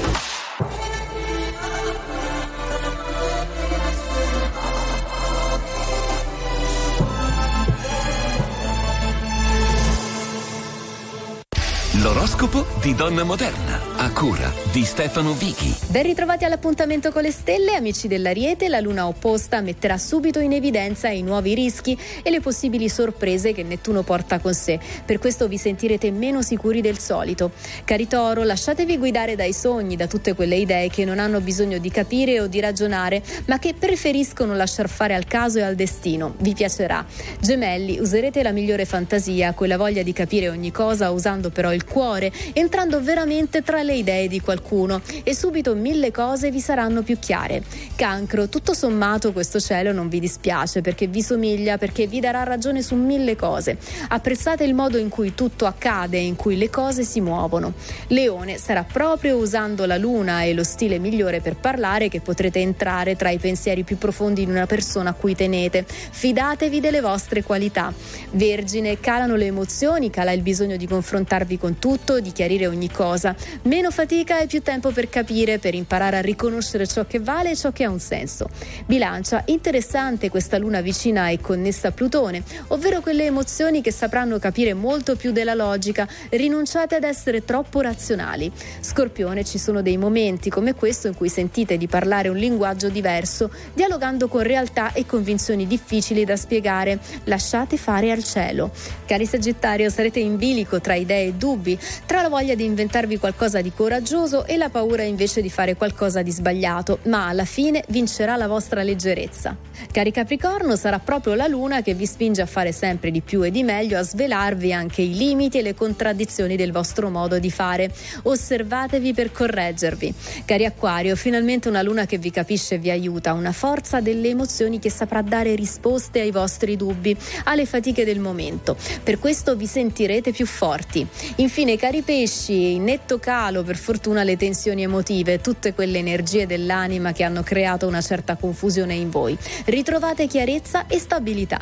L'oroscopo di Donna Moderna, a cura di Stefano Vichi. Ben ritrovati all'appuntamento con le stelle, amici dell'Ariete. La luna opposta metterà subito in evidenza i nuovi rischi e le possibili sorprese che Nettuno porta con sé. Per questo vi sentirete meno sicuri del solito. Cari Toro, lasciatevi guidare dai sogni, da tutte quelle idee che non hanno bisogno di capire o di ragionare, ma che preferiscono lasciar fare al caso e al destino. Vi piacerà. Gemelli, userete la migliore fantasia, quella voglia di capire ogni cosa usando però il cuore, entrando veramente tra le idee di qualcuno, e subito mille cose vi saranno più chiare. Cancro, tutto sommato questo cielo non vi dispiace perché vi somiglia, perché vi darà ragione su mille cose. Apprezzate il modo in cui tutto accade e in cui le cose si muovono. Leone, sarà proprio usando la luna e lo stile migliore per parlare che potrete entrare tra i pensieri più profondi di una persona a cui tenete. Fidatevi delle vostre qualità. Vergine, calano le emozioni, cala il bisogno di confrontarvi con tutto, di chiarire ogni cosa. Meno fatica e più tempo per capire, per imparare a riconoscere ciò che vale e ciò che ha un senso. Bilancia, interessante questa luna vicina e connessa a Plutone, ovvero quelle emozioni che sapranno capire molto più della logica. Rinunciate ad essere troppo razionali. Scorpione, ci sono dei momenti come questo in cui sentite di parlare un linguaggio diverso, dialogando con realtà e convinzioni difficili da spiegare. Lasciate fare al cielo. Cari Sagittario, sarete in bilico tra idee e dubbi, tra la voglia di inventarvi qualcosa di coraggioso e la paura invece di fare qualcosa di sbagliato, ma alla fine vincerà la vostra leggerezza. Cari Capricorno, sarà proprio la luna che vi spinge a fare sempre di più e di meglio, a svelarvi anche i limiti e le contraddizioni del vostro modo di fare. Osservatevi per correggervi. Cari Acquario, finalmente una luna che vi capisce e vi aiuta, una forza delle emozioni che saprà dare risposte ai vostri dubbi, alle fatiche del momento. Per questo vi sentirete più forti. Infine, cari Pesci, in netto calo per fortuna le tensioni emotive, tutte quelle energie dell'anima che hanno creato una certa confusione in voi. Ritrovate chiarezza e stabilità.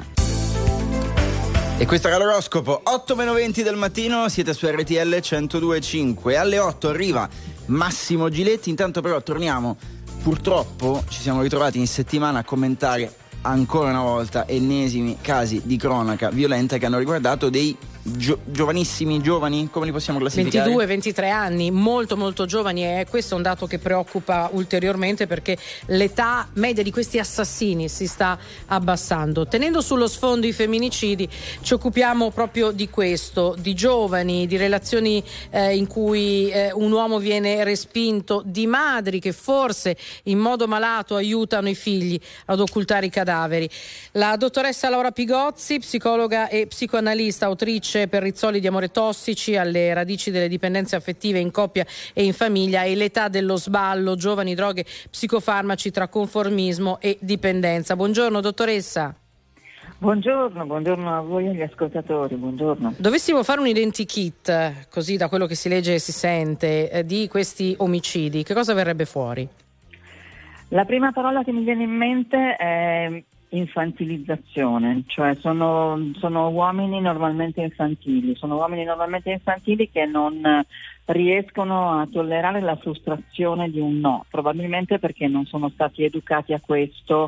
E questo era l'oroscopo. Otto meno venti del mattino, siete su R T L centodue e cinque. Alle otto arriva Massimo Giletti. Intanto però torniamo. Purtroppo ci siamo ritrovati in settimana a commentare ancora una volta ennesimi casi di cronaca violenta che hanno riguardato dei Gio- giovanissimi, giovani, come li possiamo classificare? ventidue ventitré anni, molto molto giovani, e questo è un dato che preoccupa ulteriormente perché l'età media di questi assassini si sta abbassando. Tenendo sullo sfondo i femminicidi, ci occupiamo proprio di questo, di giovani, di relazioni eh, in cui eh, un uomo viene respinto, di madri che forse in modo malato aiutano i figli ad occultare i cadaveri. La dottoressa Laura Pigozzi, psicologa e psicoanalista, autrice per Rizzoli di amore tossici, alle radici delle dipendenze affettive in coppia e in famiglia, e l'età dello sballo, giovani, droghe, psicofarmaci tra conformismo e dipendenza. Buongiorno dottoressa. Buongiorno, buongiorno a voi e agli ascoltatori, buongiorno. Dovessimo fare un identikit, così da quello che si legge e si sente, eh, di questi omicidi, che cosa verrebbe fuori? La prima parola che mi viene in mente è infantilizzazione, cioè sono, sono uomini normalmente infantili, sono uomini normalmente infantili che non riescono a tollerare la frustrazione di un no, probabilmente perché non sono stati educati a questo.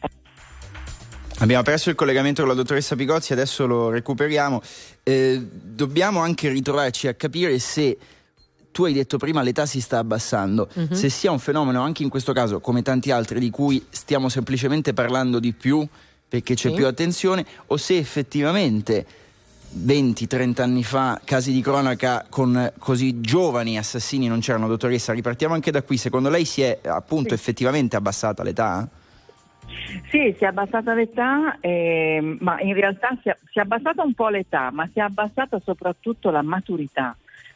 Abbiamo perso il collegamento con la dottoressa Pigozzi, adesso lo recuperiamo. Eh, dobbiamo anche ritrovarci a capire se, tu hai detto prima, l'età si sta abbassando, uh-huh. se sia un fenomeno anche in questo caso, come tanti altri, di cui stiamo semplicemente parlando di più perché c'è sì. più attenzione, o se effettivamente venti trenta anni fa casi di cronaca con così giovani assassini non c'erano. Dottoressa, ripartiamo anche da qui. Secondo lei si è appunto sì. effettivamente abbassata l'età? Sì, si è abbassata l'età, eh, ma in realtà si è, si è abbassata un po' l'età, ma si è abbassata soprattutto la maturità.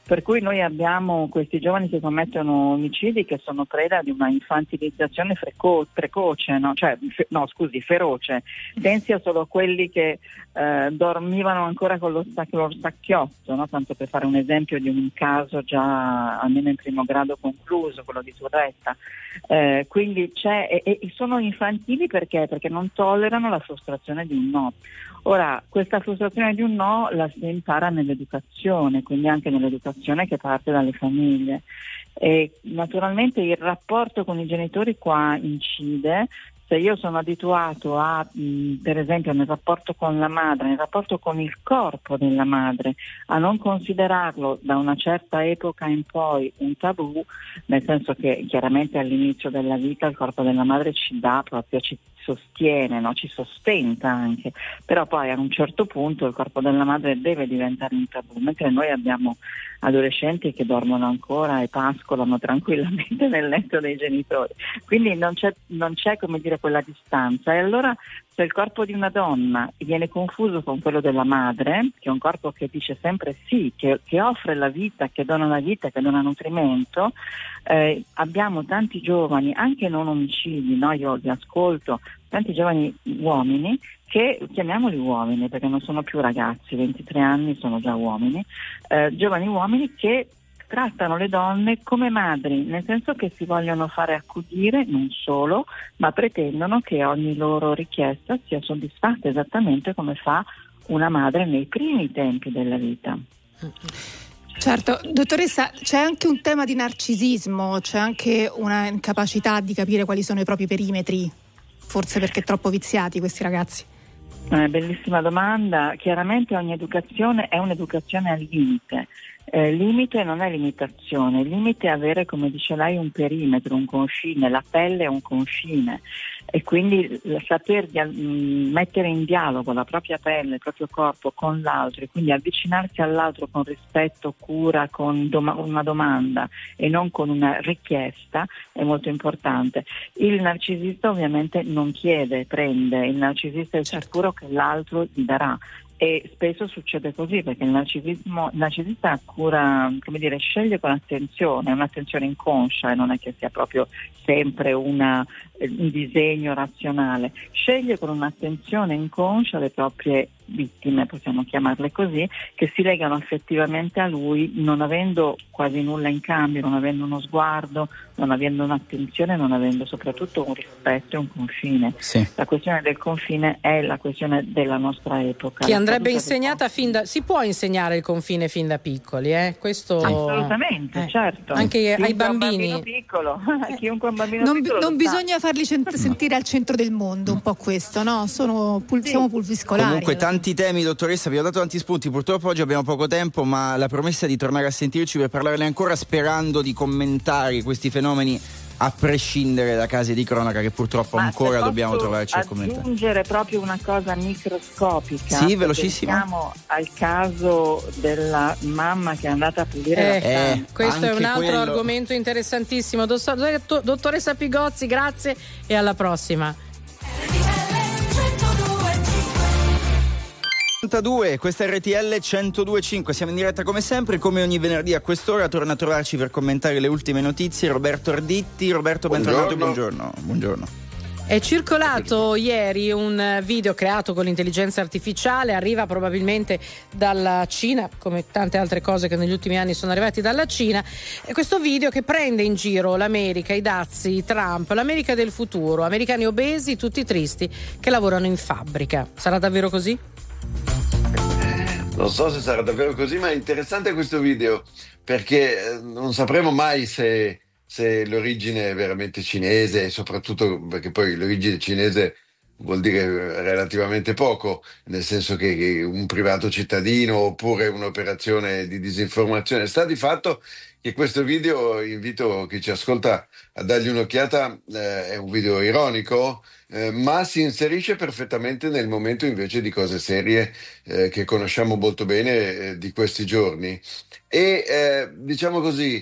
Per cui noi abbiamo questi giovani che commettono omicidi che sono preda di una infantilizzazione freco- precoce, no? Cioè, fe- no scusi, feroce. Pensi a solo quelli che eh, dormivano ancora con lo, stac- lo stacchiotto, no? Tanto per fare un esempio di un caso già almeno in primo grado concluso, quello di Turretta. Eh, quindi c'è, e, e sono infantili perché? Perché non tollerano la frustrazione di un no. Ora, questa frustrazione di un no la si impara nell'educazione, quindi anche nell'educazione che parte dalle famiglie. E naturalmente il rapporto con i genitori qua incide. Se io sono abituato a, mh, per esempio nel rapporto con la madre, nel rapporto con il corpo della madre, a non considerarlo da una certa epoca in poi un tabù, nel senso che chiaramente all'inizio della vita il corpo della madre ci dà proprio, ci sostiene, no? Ci sostenta anche, però poi a un certo punto il corpo della madre deve diventare un tabù, mentre noi abbiamo adolescenti che dormono ancora e pascolano tranquillamente nel letto dei genitori, quindi non c'è, non c'è come dire quella distanza. E allora se il corpo di una donna viene confuso con quello della madre, che è un corpo che dice sempre sì, che, che offre la vita, che dona la vita, che dona nutrimento, eh, abbiamo tanti giovani, anche non omicidi, no? Io li ascolto, tanti giovani uomini che, chiamiamoli uomini perché non sono più ragazzi, ventitré anni sono già uomini, eh, giovani uomini che trattano le donne come madri, nel senso che si vogliono fare accudire, non solo, ma pretendono che ogni loro richiesta sia soddisfatta esattamente come fa una madre nei primi tempi della vita. Certo, dottoressa, c'è anche un tema di narcisismo, c'è anche una incapacità di capire quali sono i propri perimetri, forse perché troppo viziati questi ragazzi. Eh, bellissima domanda. Chiaramente ogni educazione è un'educazione al limite. Eh, limite non è limitazione, il limite è avere, come dice lei, un perimetro, un confine, la pelle è un confine e quindi saper dia- mh, mettere in dialogo la propria pelle, il proprio corpo con l'altro e quindi avvicinarsi all'altro con rispetto, cura, con doma- una domanda e non con una richiesta è molto importante. Il narcisista ovviamente non chiede, prende, il narcisista è sicuro che l'altro gli darà. E spesso succede così perché il narcisismo, il narcisista cura, come dire, sceglie con attenzione, è un'attenzione inconscia e non è che sia proprio sempre una, un disegno razionale, sceglie con un'attenzione inconscia le proprie vittime, possiamo chiamarle così, che si legano affettivamente a lui non avendo quasi nulla in cambio, non avendo uno sguardo, non avendo un'attenzione, non avendo soprattutto un rispetto e un confine. Sì. La questione del confine è la questione della nostra epoca. Che andrebbe insegnata fin da... Si può insegnare il confine fin da piccoli, eh? Questo... Assolutamente, eh. certo. Anche chiunque ai bambini. Un piccolo, chiunque un bambino Non, piccolo non lo bisogna sa. farli cent- sentire al centro del mondo, un po' questo, no? Sono pul- Sì. Siamo pulviscolari. Comunque tanti temi, dottoressa, vi ho dato tanti spunti, purtroppo oggi abbiamo poco tempo, ma la promessa è di tornare a sentirci per parlarne ancora, sperando di commentare questi fenomeni a prescindere da casi di cronaca che purtroppo Ma ancora se dobbiamo posso trovarci a commentare. aggiungere proprio una cosa microscopica. Sì, velocissimo. Pensiamo al caso della mamma che è andata a pulire Eh, la stanza. eh, questo è un altro quello. argomento interessantissimo. Dottor- Dottoressa Pigozzi, grazie e alla prossima. ottantadue, questa è R T L centodue e cinque, siamo in diretta come sempre, come ogni venerdì a quest'ora torna a trovarci per commentare le ultime notizie Roberto Arditti. Roberto, bentornato, buongiorno. Buongiorno. È circolato ieri un video creato con l'intelligenza artificiale, arriva probabilmente dalla Cina, come tante altre cose che negli ultimi anni sono arrivati dalla Cina. E questo video che prende in giro l'America, i dazi, Trump, l'America del futuro, americani obesi, tutti tristi, che lavorano in fabbrica. Sarà davvero così? Non so se sarà davvero così, ma è interessante questo video perché non sapremo mai se, se l'origine è veramente cinese e soprattutto perché poi l'origine cinese vuol dire relativamente poco, nel senso che, che un privato cittadino oppure un'operazione di disinformazione. Sta di fatto che che questo video, invito chi ci ascolta a dargli un'occhiata, eh, è un video ironico, eh, ma si inserisce perfettamente nel momento invece di cose serie eh, che conosciamo molto bene eh, di questi giorni. E eh, diciamo così,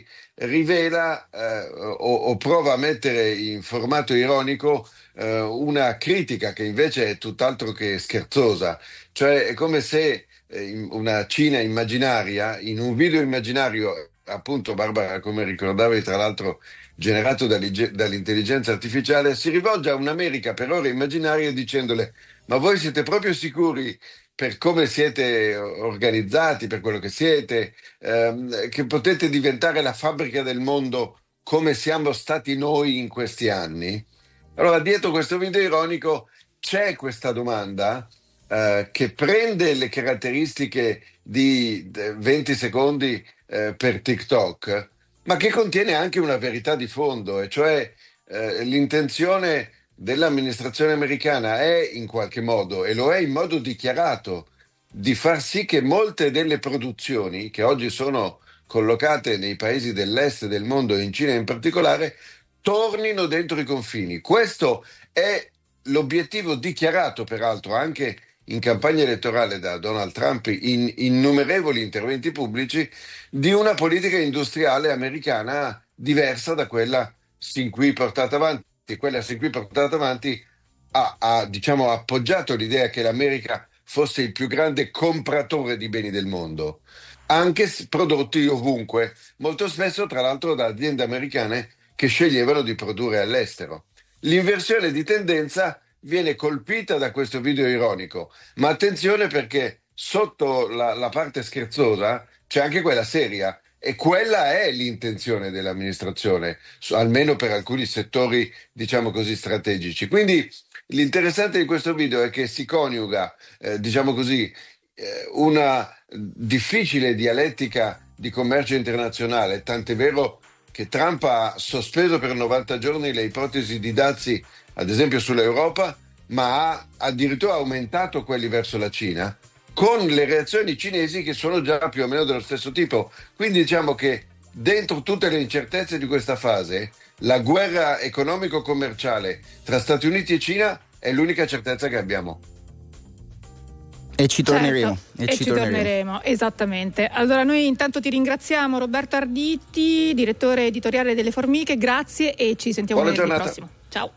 rivela eh, o, o prova a mettere in formato ironico eh, una critica che invece è tutt'altro che scherzosa, cioè è come se eh, una Cina immaginaria, in un video immaginario, appunto Barbara, come ricordavi, tra l'altro generato dall'intelligenza artificiale, si rivolge a un'America per ora immaginaria dicendole: ma voi siete proprio sicuri, per come siete organizzati, per quello che siete, ehm, che potete diventare la fabbrica del mondo come siamo stati noi in questi anni? Allora, dietro questo video ironico c'è questa domanda eh, che prende le caratteristiche di venti secondi eh, per TikTok, ma che contiene anche una verità di fondo, e cioè eh, l'intenzione dell'amministrazione americana è in qualche modo, e lo è in modo dichiarato, di far sì che molte delle produzioni che oggi sono collocate nei paesi dell'est del mondo e in Cina in particolare tornino dentro i confini. Questo è l'obiettivo dichiarato, peraltro, anche in campagna elettorale da Donald Trump in innumerevoli interventi pubblici, di una politica industriale americana diversa da quella sin qui portata avanti. Quella sin qui portata avanti ha, ha diciamo, appoggiato l'idea che l'America fosse il più grande compratore di beni del mondo, anche prodotti ovunque, molto spesso tra l'altro da aziende americane che sceglievano di produrre all'estero. L'inversione di tendenza viene colpita da questo video ironico, ma attenzione, perché sotto la, la parte scherzosa c'è anche quella seria, e quella è l'intenzione dell'amministrazione, almeno per alcuni settori, diciamo così, strategici. Quindi l'interessante di questo video è che si coniuga, eh, diciamo così, eh, una difficile dialettica di commercio internazionale, tant'è vero che Trump ha sospeso per novanta giorni le ipotesi di dazi, ad esempio sull'Europa, ma ha addirittura aumentato quelli verso la Cina, con le reazioni cinesi che sono già più o meno dello stesso tipo. Quindi diciamo che dentro tutte le incertezze di questa fase, la guerra economico-commerciale tra Stati Uniti e Cina è l'unica certezza che abbiamo. E ci torneremo. Certo, e, e ci, ci torneremo. torneremo, esattamente. Allora noi intanto ti ringraziamo, Roberto Arditi, direttore editoriale delle Formiche, grazie, e ci sentiamo venerdì prossimo. Ciao.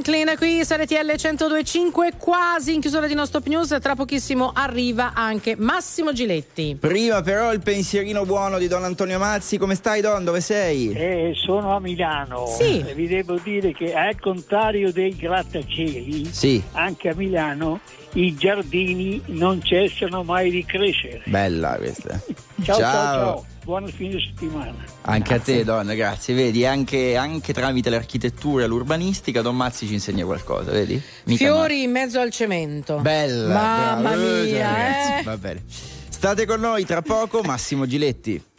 Franklin qui su R T L centodue e cinque, quasi in chiusura di No Stop News. Tra pochissimo arriva anche Massimo Giletti. Prima però il pensierino buono di Don Antonio Mazzi. Come stai, Don? Dove sei? Eh, sono a Milano. Sì. Vi devo dire che al contrario dei grattacieli, sì, anche a Milano i giardini non cessano mai di crescere. Bella questa. Ciao, ciao, ciao, ciao. Buon fine settimana. Anche grazie a te, Don, grazie. Vedi, anche, anche tramite l'architettura e l'urbanistica Don Mazzi ci insegna qualcosa, vedi? Mica Fiori male. in mezzo al cemento. Bella. Mamma brava. mia, Ragazzi, eh. va bene. State con noi tra poco, Massimo Giletti.